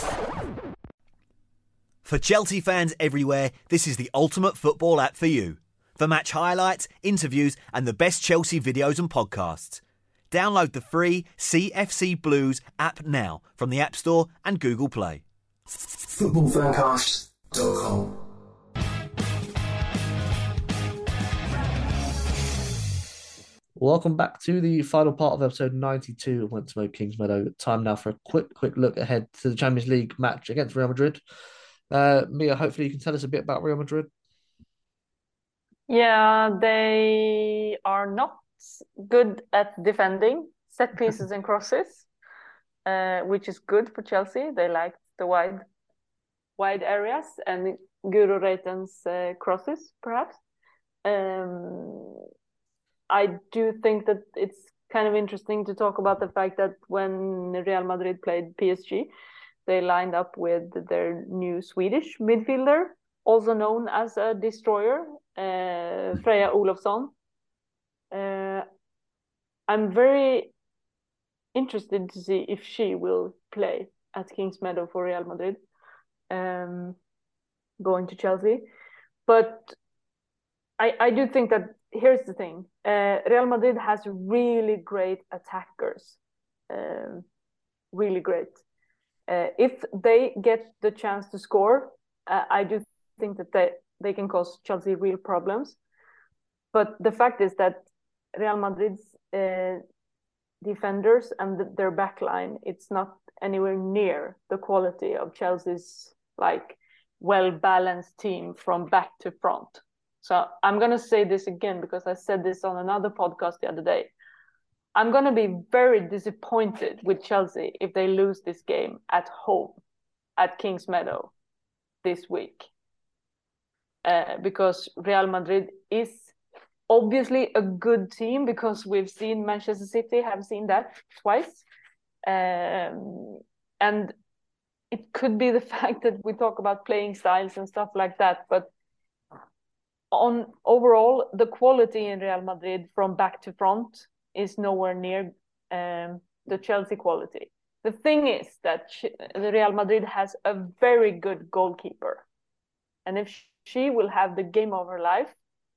For Chelsea fans everywhere, this is the ultimate football app for you. For match highlights, interviews, and the best Chelsea videos and podcasts. Download the free CFC Blues app now from the App Store and Google Play. Footballfancast.com. Welcome back to the final part of episode 92 of Went to Mow Kings Meadow. Time now for a quick look ahead to the Champions League match against Real Madrid. Mia, hopefully you can tell us a bit about Real Madrid. Yeah, they are not good at defending set pieces and crosses, which is good for Chelsea. They like the wide areas and Guro Reiten's crosses, perhaps. I do think that it's kind of interesting to talk about the fact that when Real Madrid played PSG, they lined up with their new Swedish midfielder, also known as a destroyer, Freja Olofsson. I'm very interested to see if she will play at Kings Meadow for Real Madrid, going to Chelsea. But I do think that here's the thing. Real Madrid has really great attackers. Really great. If they get the chance to score, I do think that they can cause Chelsea real problems. But the fact is that Real Madrid's defenders and their backline, it's not anywhere near the quality of Chelsea's like well-balanced team from back to front. So I'm going to say this again because I said this on another podcast the other day. I'm going to be very disappointed with Chelsea if they lose this game at home at Kings Meadow this week. Because Real Madrid is obviously a good team, because we've seen Manchester City have seen that twice. And it could be the fact that we talk about playing styles and stuff like that, but on overall, the quality in Real Madrid from back to front is nowhere near the Chelsea quality. The thing is that the Real Madrid has a very good goalkeeper. And if she will have the game of her life,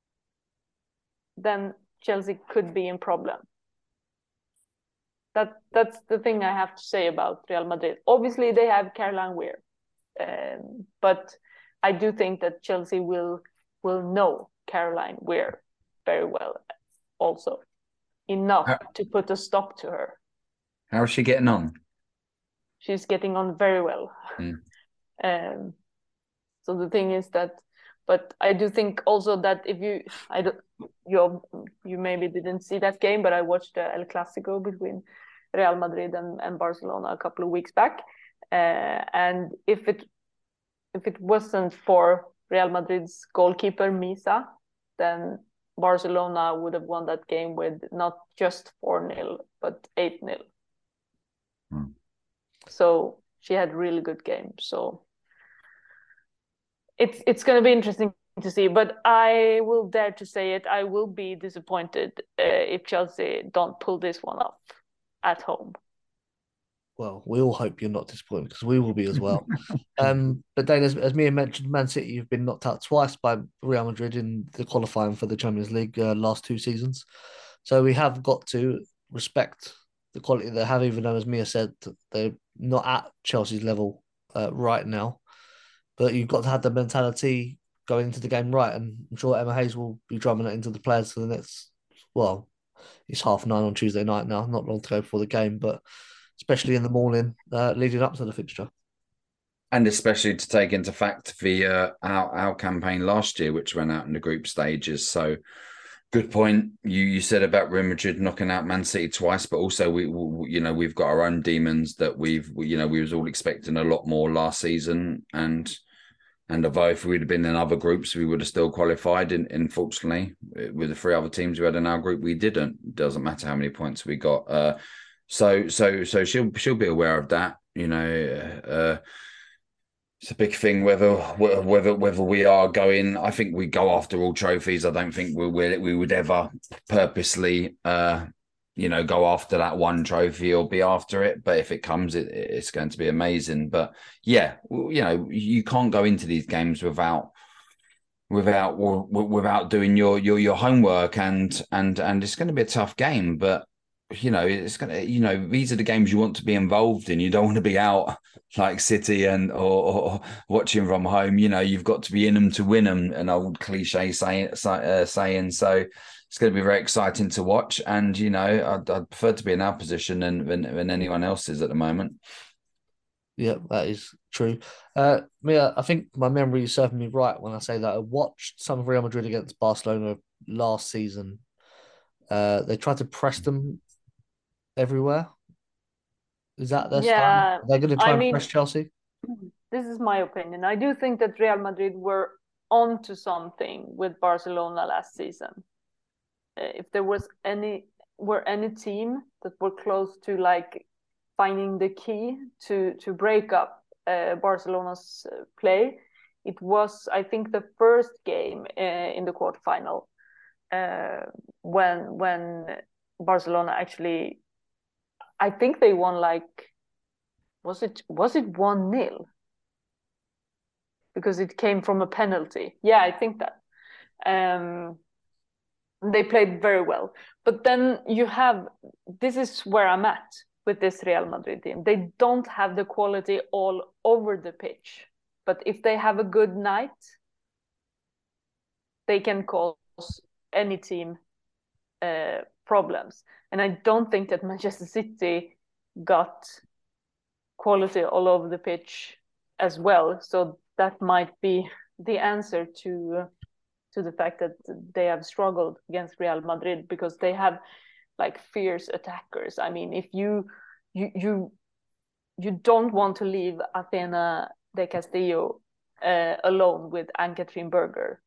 then Chelsea could be in problem. That's the thing I have to say about Real Madrid. Obviously, they have Caroline Weir. But I do think that Chelsea will know Caroline Weir very well also. Enough to put a stop to her. How is she getting on? She's getting on very well. So the thing is that, but I do think also that if you maybe didn't see that game, but I watched the El Clasico between Real Madrid and Barcelona a couple of weeks back. And if it wasn't for Real Madrid's goalkeeper Misa, then Barcelona would have won that game with not just 4-0, but 8-0. So she had a really good game. So it's going to be interesting to see. But I will dare to say it, I will be disappointed if Chelsea don't pull this one off at home. Well, we all hope you're not disappointed, because we will be as well. But Dane, as Mia mentioned, Man City have been knocked out twice by Real Madrid in the qualifying for the Champions League last 2 seasons. So we have got to respect the quality they have, even though, as Mia said, they're not at Chelsea's level right now. But you've got to have the mentality going into the game right. And I'm sure Emma Hayes will be drumming it into the players for the next, well, it's 9:30 on Tuesday night now, not long to go before the game, but especially in the morning leading up to the fixture. And especially to take into fact our campaign last year, which went out in the group stages. So good point. You said about Real Madrid knocking out Man City twice, but also we've got our own demons that we was all expecting a lot more last season. And although if we'd have been in other groups, we would have still qualified. Unfortunately, with the 3 other teams we had in our group, we didn't. Doesn't matter how many points we got. So she'll be aware of that. It's a big thing whether we are going. I think we go after all trophies. I don't think we would ever purposely go after that one trophy or be after it. But if it comes, it's going to be amazing. But yeah, you can't go into these games without doing your homework, and it's going to be a tough game. But it's going to, these are the games you want to be involved in. You don't want to be out like City or watching from home. You've got to be in them to win them, an old cliche saying. So it's going to be very exciting to watch. And, I'd prefer to be in our position than anyone else's at the moment. Yeah, that is true. Mia, I think my memory is serving me right when I say that I watched some of Real Madrid against Barcelona last season. They tried to press them everywhere. Is that their style? They're going to try and press Chelsea? This is my opinion. I do think that Real Madrid were onto something with Barcelona last season. If there was any team that were close to like finding the key to break up Barcelona's play, it was, I think, the first game in the quarterfinal when Barcelona actually, I think they won was it 1-0? Because it came from a penalty. Yeah, I think that. They played very well. But then this is where I'm at with this Real Madrid team. They don't have the quality all over the pitch. But if they have a good night, they can cause any team problems. And I don't think that Manchester City got quality all over the pitch as well. So that might be the answer to the fact that they have struggled against Real Madrid, because they have like fierce attackers. I mean, if you don't want to leave Athena de Castillo alone with Ann-Katrin Berger.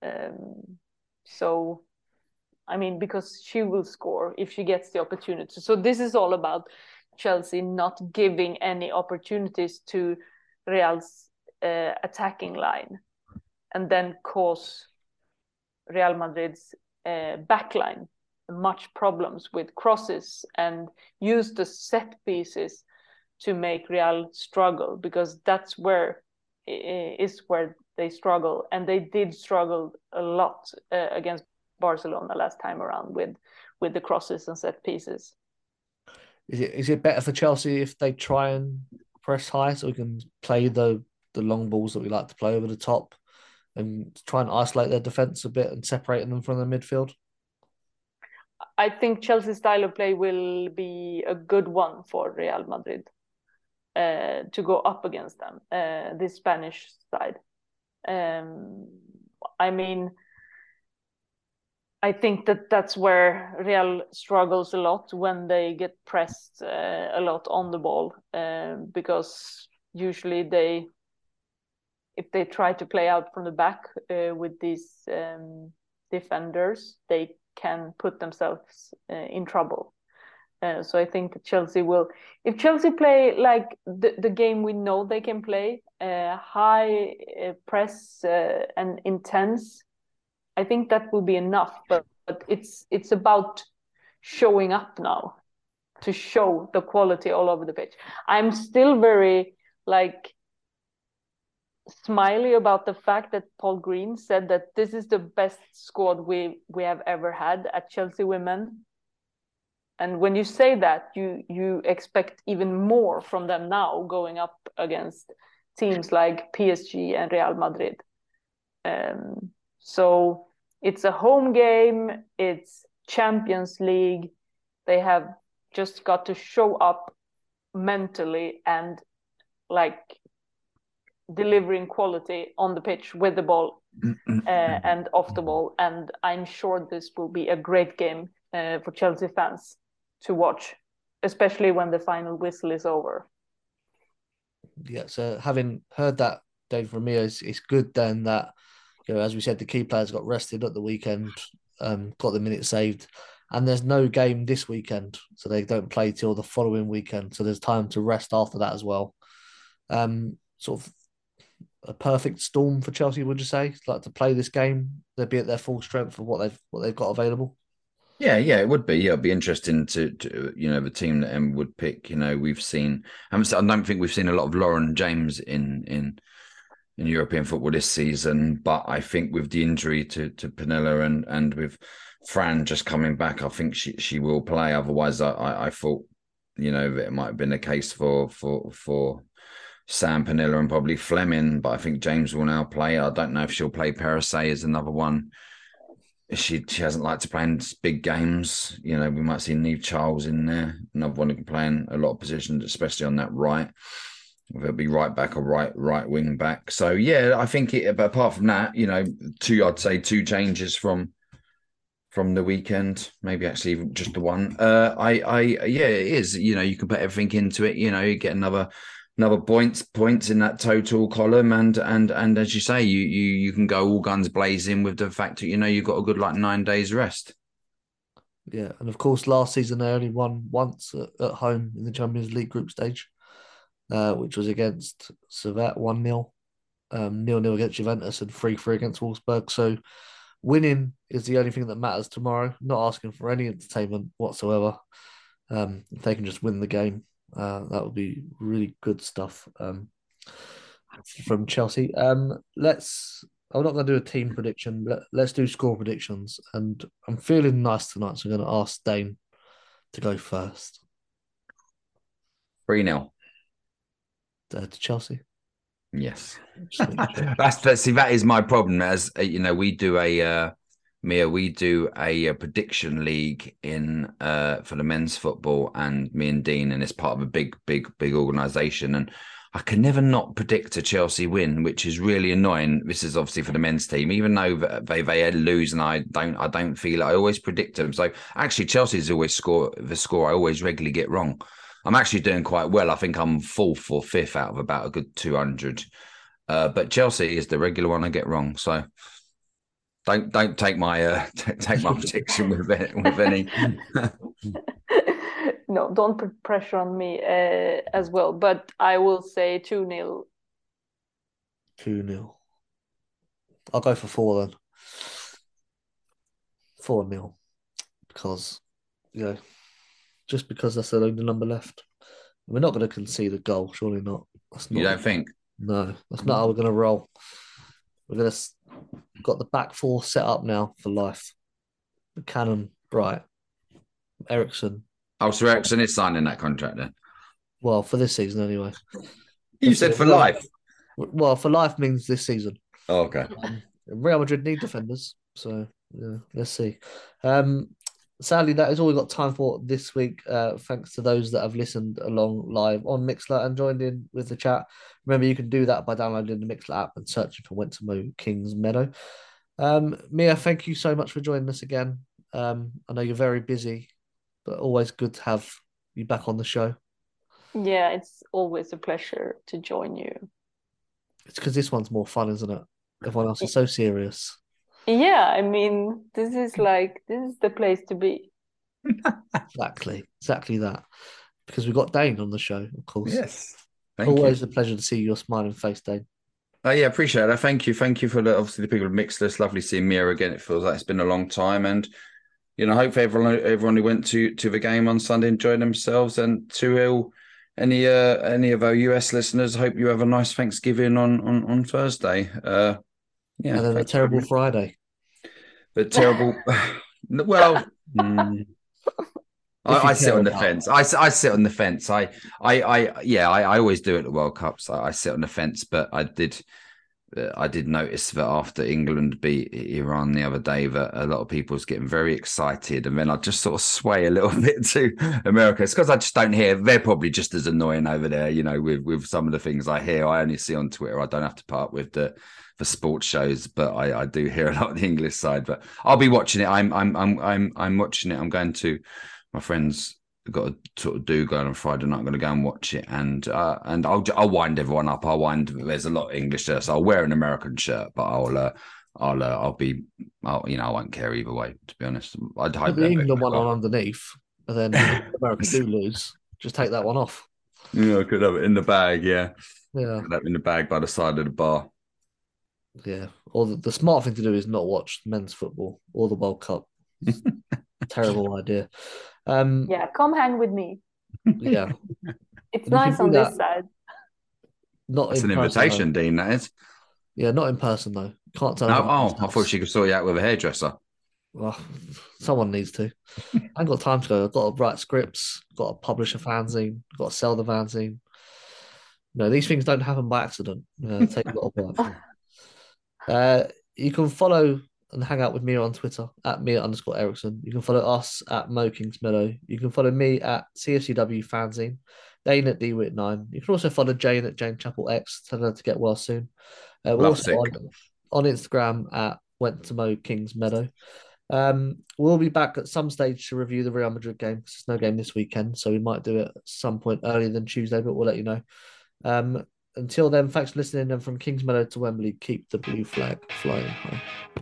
So, I mean, because she will score if she gets the opportunity. So this is all about Chelsea not giving any opportunities to Real's attacking line, and then cause Real Madrid's backline much problems with crosses, and use the set pieces to make Real struggle, because that's where they struggle, and they did struggle a lot against Barcelona last time around with the crosses and set pieces. Is it better for Chelsea if they try and press high so we can play the long balls that we like to play over the top, and try and isolate their defence a bit and separate them from the midfield? I think Chelsea's style of play will be a good one for Real Madrid to go up against them, this Spanish side. I mean, I think that's where Real struggles a lot, when they get pressed a lot on the ball, because usually if they try to play out from the back with these defenders, they can put themselves in trouble. So I think that Chelsea will, if Chelsea play like the game we know they can play, high press and intense, I think that will be enough. But it's about showing up now, to show the quality all over the pitch. I'm still very smiley about the fact that Paul Green said that this is the best squad we have ever had at Chelsea Women. And when you say that, you expect even more from them now, going up against teams like PSG and Real Madrid. So it's a home game, it's Champions League. They have just got to show up mentally and delivering quality on the pitch with the ball and off the ball. And I'm sure this will be a great game for Chelsea fans to watch, especially when the final whistle is over. Yeah, so having heard that, Dave, from me, it's good then that, as we said, the key players got rested at the weekend, got the minutes saved, and there's no game this weekend, so they don't play till the following weekend. So there's time to rest after that as well. Sort of a perfect storm for Chelsea, would you say? Like to play this game, they'd be at their full strength of what they've got available. Yeah, it would be. Yeah, it'd be interesting to the team that Em would pick. We've seen. I don't think we've seen a lot of Lauren James in European football this season, but I think with the injury to Pernilla and with Fran just coming back, I think she will play. Otherwise, I thought it might have been the case for Sam Pernilla and probably Fleming, but I think James will now play. I don't know if she'll play. Perisset is another one. She hasn't liked to play in big games. We might see Niamh Charles in there, another one who can play in a lot of positions, especially on that right. It'll be right back or right wing back. So yeah, I think but apart from that, I'd say two changes from the weekend, maybe actually just the one. It is. You can put everything into it. You get another points in that total column, and as you say, you can go all guns blazing with the fact that you've got a good 9 days rest. Yeah, and of course, last season they only won once at home in the Champions League group stage, which was against Servette 1-0, 0-0 against Juventus, and 3-3 against Wolfsburg. So winning is the only thing that matters tomorrow. Not asking for any entertainment whatsoever. If they can just win the game. That would be really good stuff from Chelsea. I'm not going to do a team prediction. Let's do score predictions. And I'm feeling nice tonight, so I'm going to ask Dane to go first. 3-0 to Chelsea. Yes, that is my problem. As we do a prediction league in for the men's football, and me and Dean, and it's part of a big organisation, and I can never not predict a Chelsea win, which is really annoying. This is obviously for the men's team, even though they lose, and I don't feel it. I always predict them. So actually, Chelsea's always the score I always regularly get wrong. I'm actually doing quite well. I think I'm 4th or 5th out of about a good 200. But Chelsea is the regular one I get wrong. So don't take my prediction with any. No, don't put pressure on me as well. But I will say 2-0. 2-0. I'll go for 4 then. 4-0. Because, just because that's the only number left. We're not going to concede a goal, surely not. You don't think? No, that's not how we're going to roll. We're got the back four set up now for life. Cannon, Bright, Eriksson. Oh, so Eriksson is signing that contract then? Well, for this season anyway. You said for life? Well, for life means this season. Oh, okay. Real Madrid need defenders, so yeah, let's see. Sadly, that is all we've got time for this week. Thanks to those that have listened along live on Mixlr and joined in with the chat. Remember, you can do that by downloading the Mixlr app and searching for Went to Mo Kings Meadow. Mia, thank you so much for joining us again. I know you're very busy, but always good to have you back on the show. Yeah, it's always a pleasure to join you. It's because this one's more fun, isn't it? Everyone else is so serious. Yeah, I mean, this is the place to be. Exactly that. Because we've got Dane on the show, of course. Yes. Always a pleasure to see your smiling face, Dane. Oh, yeah, appreciate that. Thank you for obviously the people of Mixlr. It's lovely seeing Mia again. It feels like it's been a long time, and hopefully everyone who went to the game on Sunday enjoyed themselves. And to any of our US listeners, hope you have a nice Thanksgiving on Thursday. Yeah, and then a terrible Friday. But terrible. Well, I sit on the fence. I sit on the fence. I always do at the World Cups. I sit on the fence, but I did notice that after England beat Iran the other day, that a lot of people was getting very excited, and then I just sort of sway a little bit to America. It's because I just don't hear. They're probably just as annoying over there, with some of the things I hear. I only see on Twitter. I don't have to part with the sports shows, but I do hear a lot of the English side. But I'll be watching it. I'm watching it. I'm going to my friends. Got a sort of do going on Friday night. I'm going to go and watch it, and I'll wind everyone up. There's a lot of English shirts. So I'll wear an American shirt, but I'll be, I won't care either way. To be honest, I'd hope the England one on underneath, and then America do lose. Just take that one off. Yeah, I could have it in the bag. Yeah, Yeah, could have it in the bag by the side of the bar. yeah. Or the smart thing to do is not watch men's football or the World Cup. Terrible idea. Yeah, come hang with me. Yeah, It's nice on this side. Not That's in an person, invitation, though. Dean. That is. Yeah, not in person though. Can't tell. No, I thought she could sort you out with a hairdresser. Well, someone needs to. I ain't got time to go. I've got to write scripts, got to publish a fanzine, got to sell the fanzine. No, these things don't happen by accident. They take a lot of work. You can follow and hang out with me on Twitter at @Mia_Ericsson. You can follow us at Mo Kings Meadow. You can follow me at CFCW Fanzine, Dane at DWit9. You can also follow Jane at Jane Chapel X. Tell her to get well soon. We're also on Instagram at Went to Mo Kings Meadow. We'll be back at some stage to review the Real Madrid game because there's no game this weekend, so we might do it at some point earlier than Tuesday, but we'll let you know. Until then, thanks for listening, and from Kings Meadow to Wembley, keep the blue flag flying high.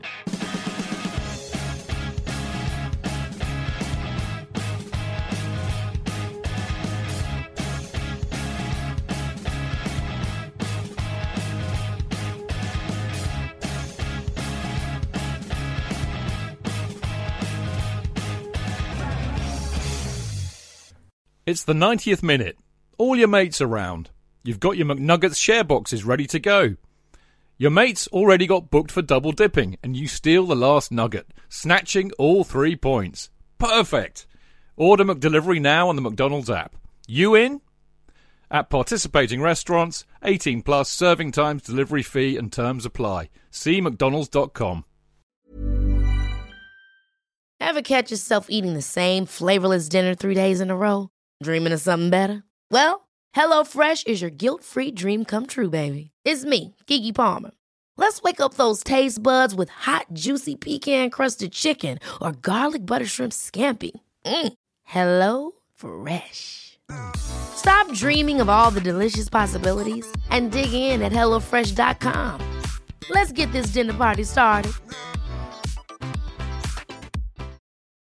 It's the 90th minute. All your mates around. You've got your McNuggets share boxes ready to go. Your mates already got booked for double dipping, and you steal the last nugget, snatching all 3 points. Perfect. Order McDelivery now on the McDonald's app. You in? At participating restaurants, 18 plus, serving times, delivery fee and terms apply. See mcdonalds.com. Ever catch yourself eating the same flavorless dinner 3 days in a row? Dreaming of something better? Well, HelloFresh is your guilt-free dream come true, baby. It's me, Keke Palmer. Let's wake up those taste buds with hot, juicy pecan-crusted chicken or garlic butter shrimp scampi. Hello Fresh. Stop dreaming of all the delicious possibilities and dig in at HelloFresh.com. Let's get this dinner party started.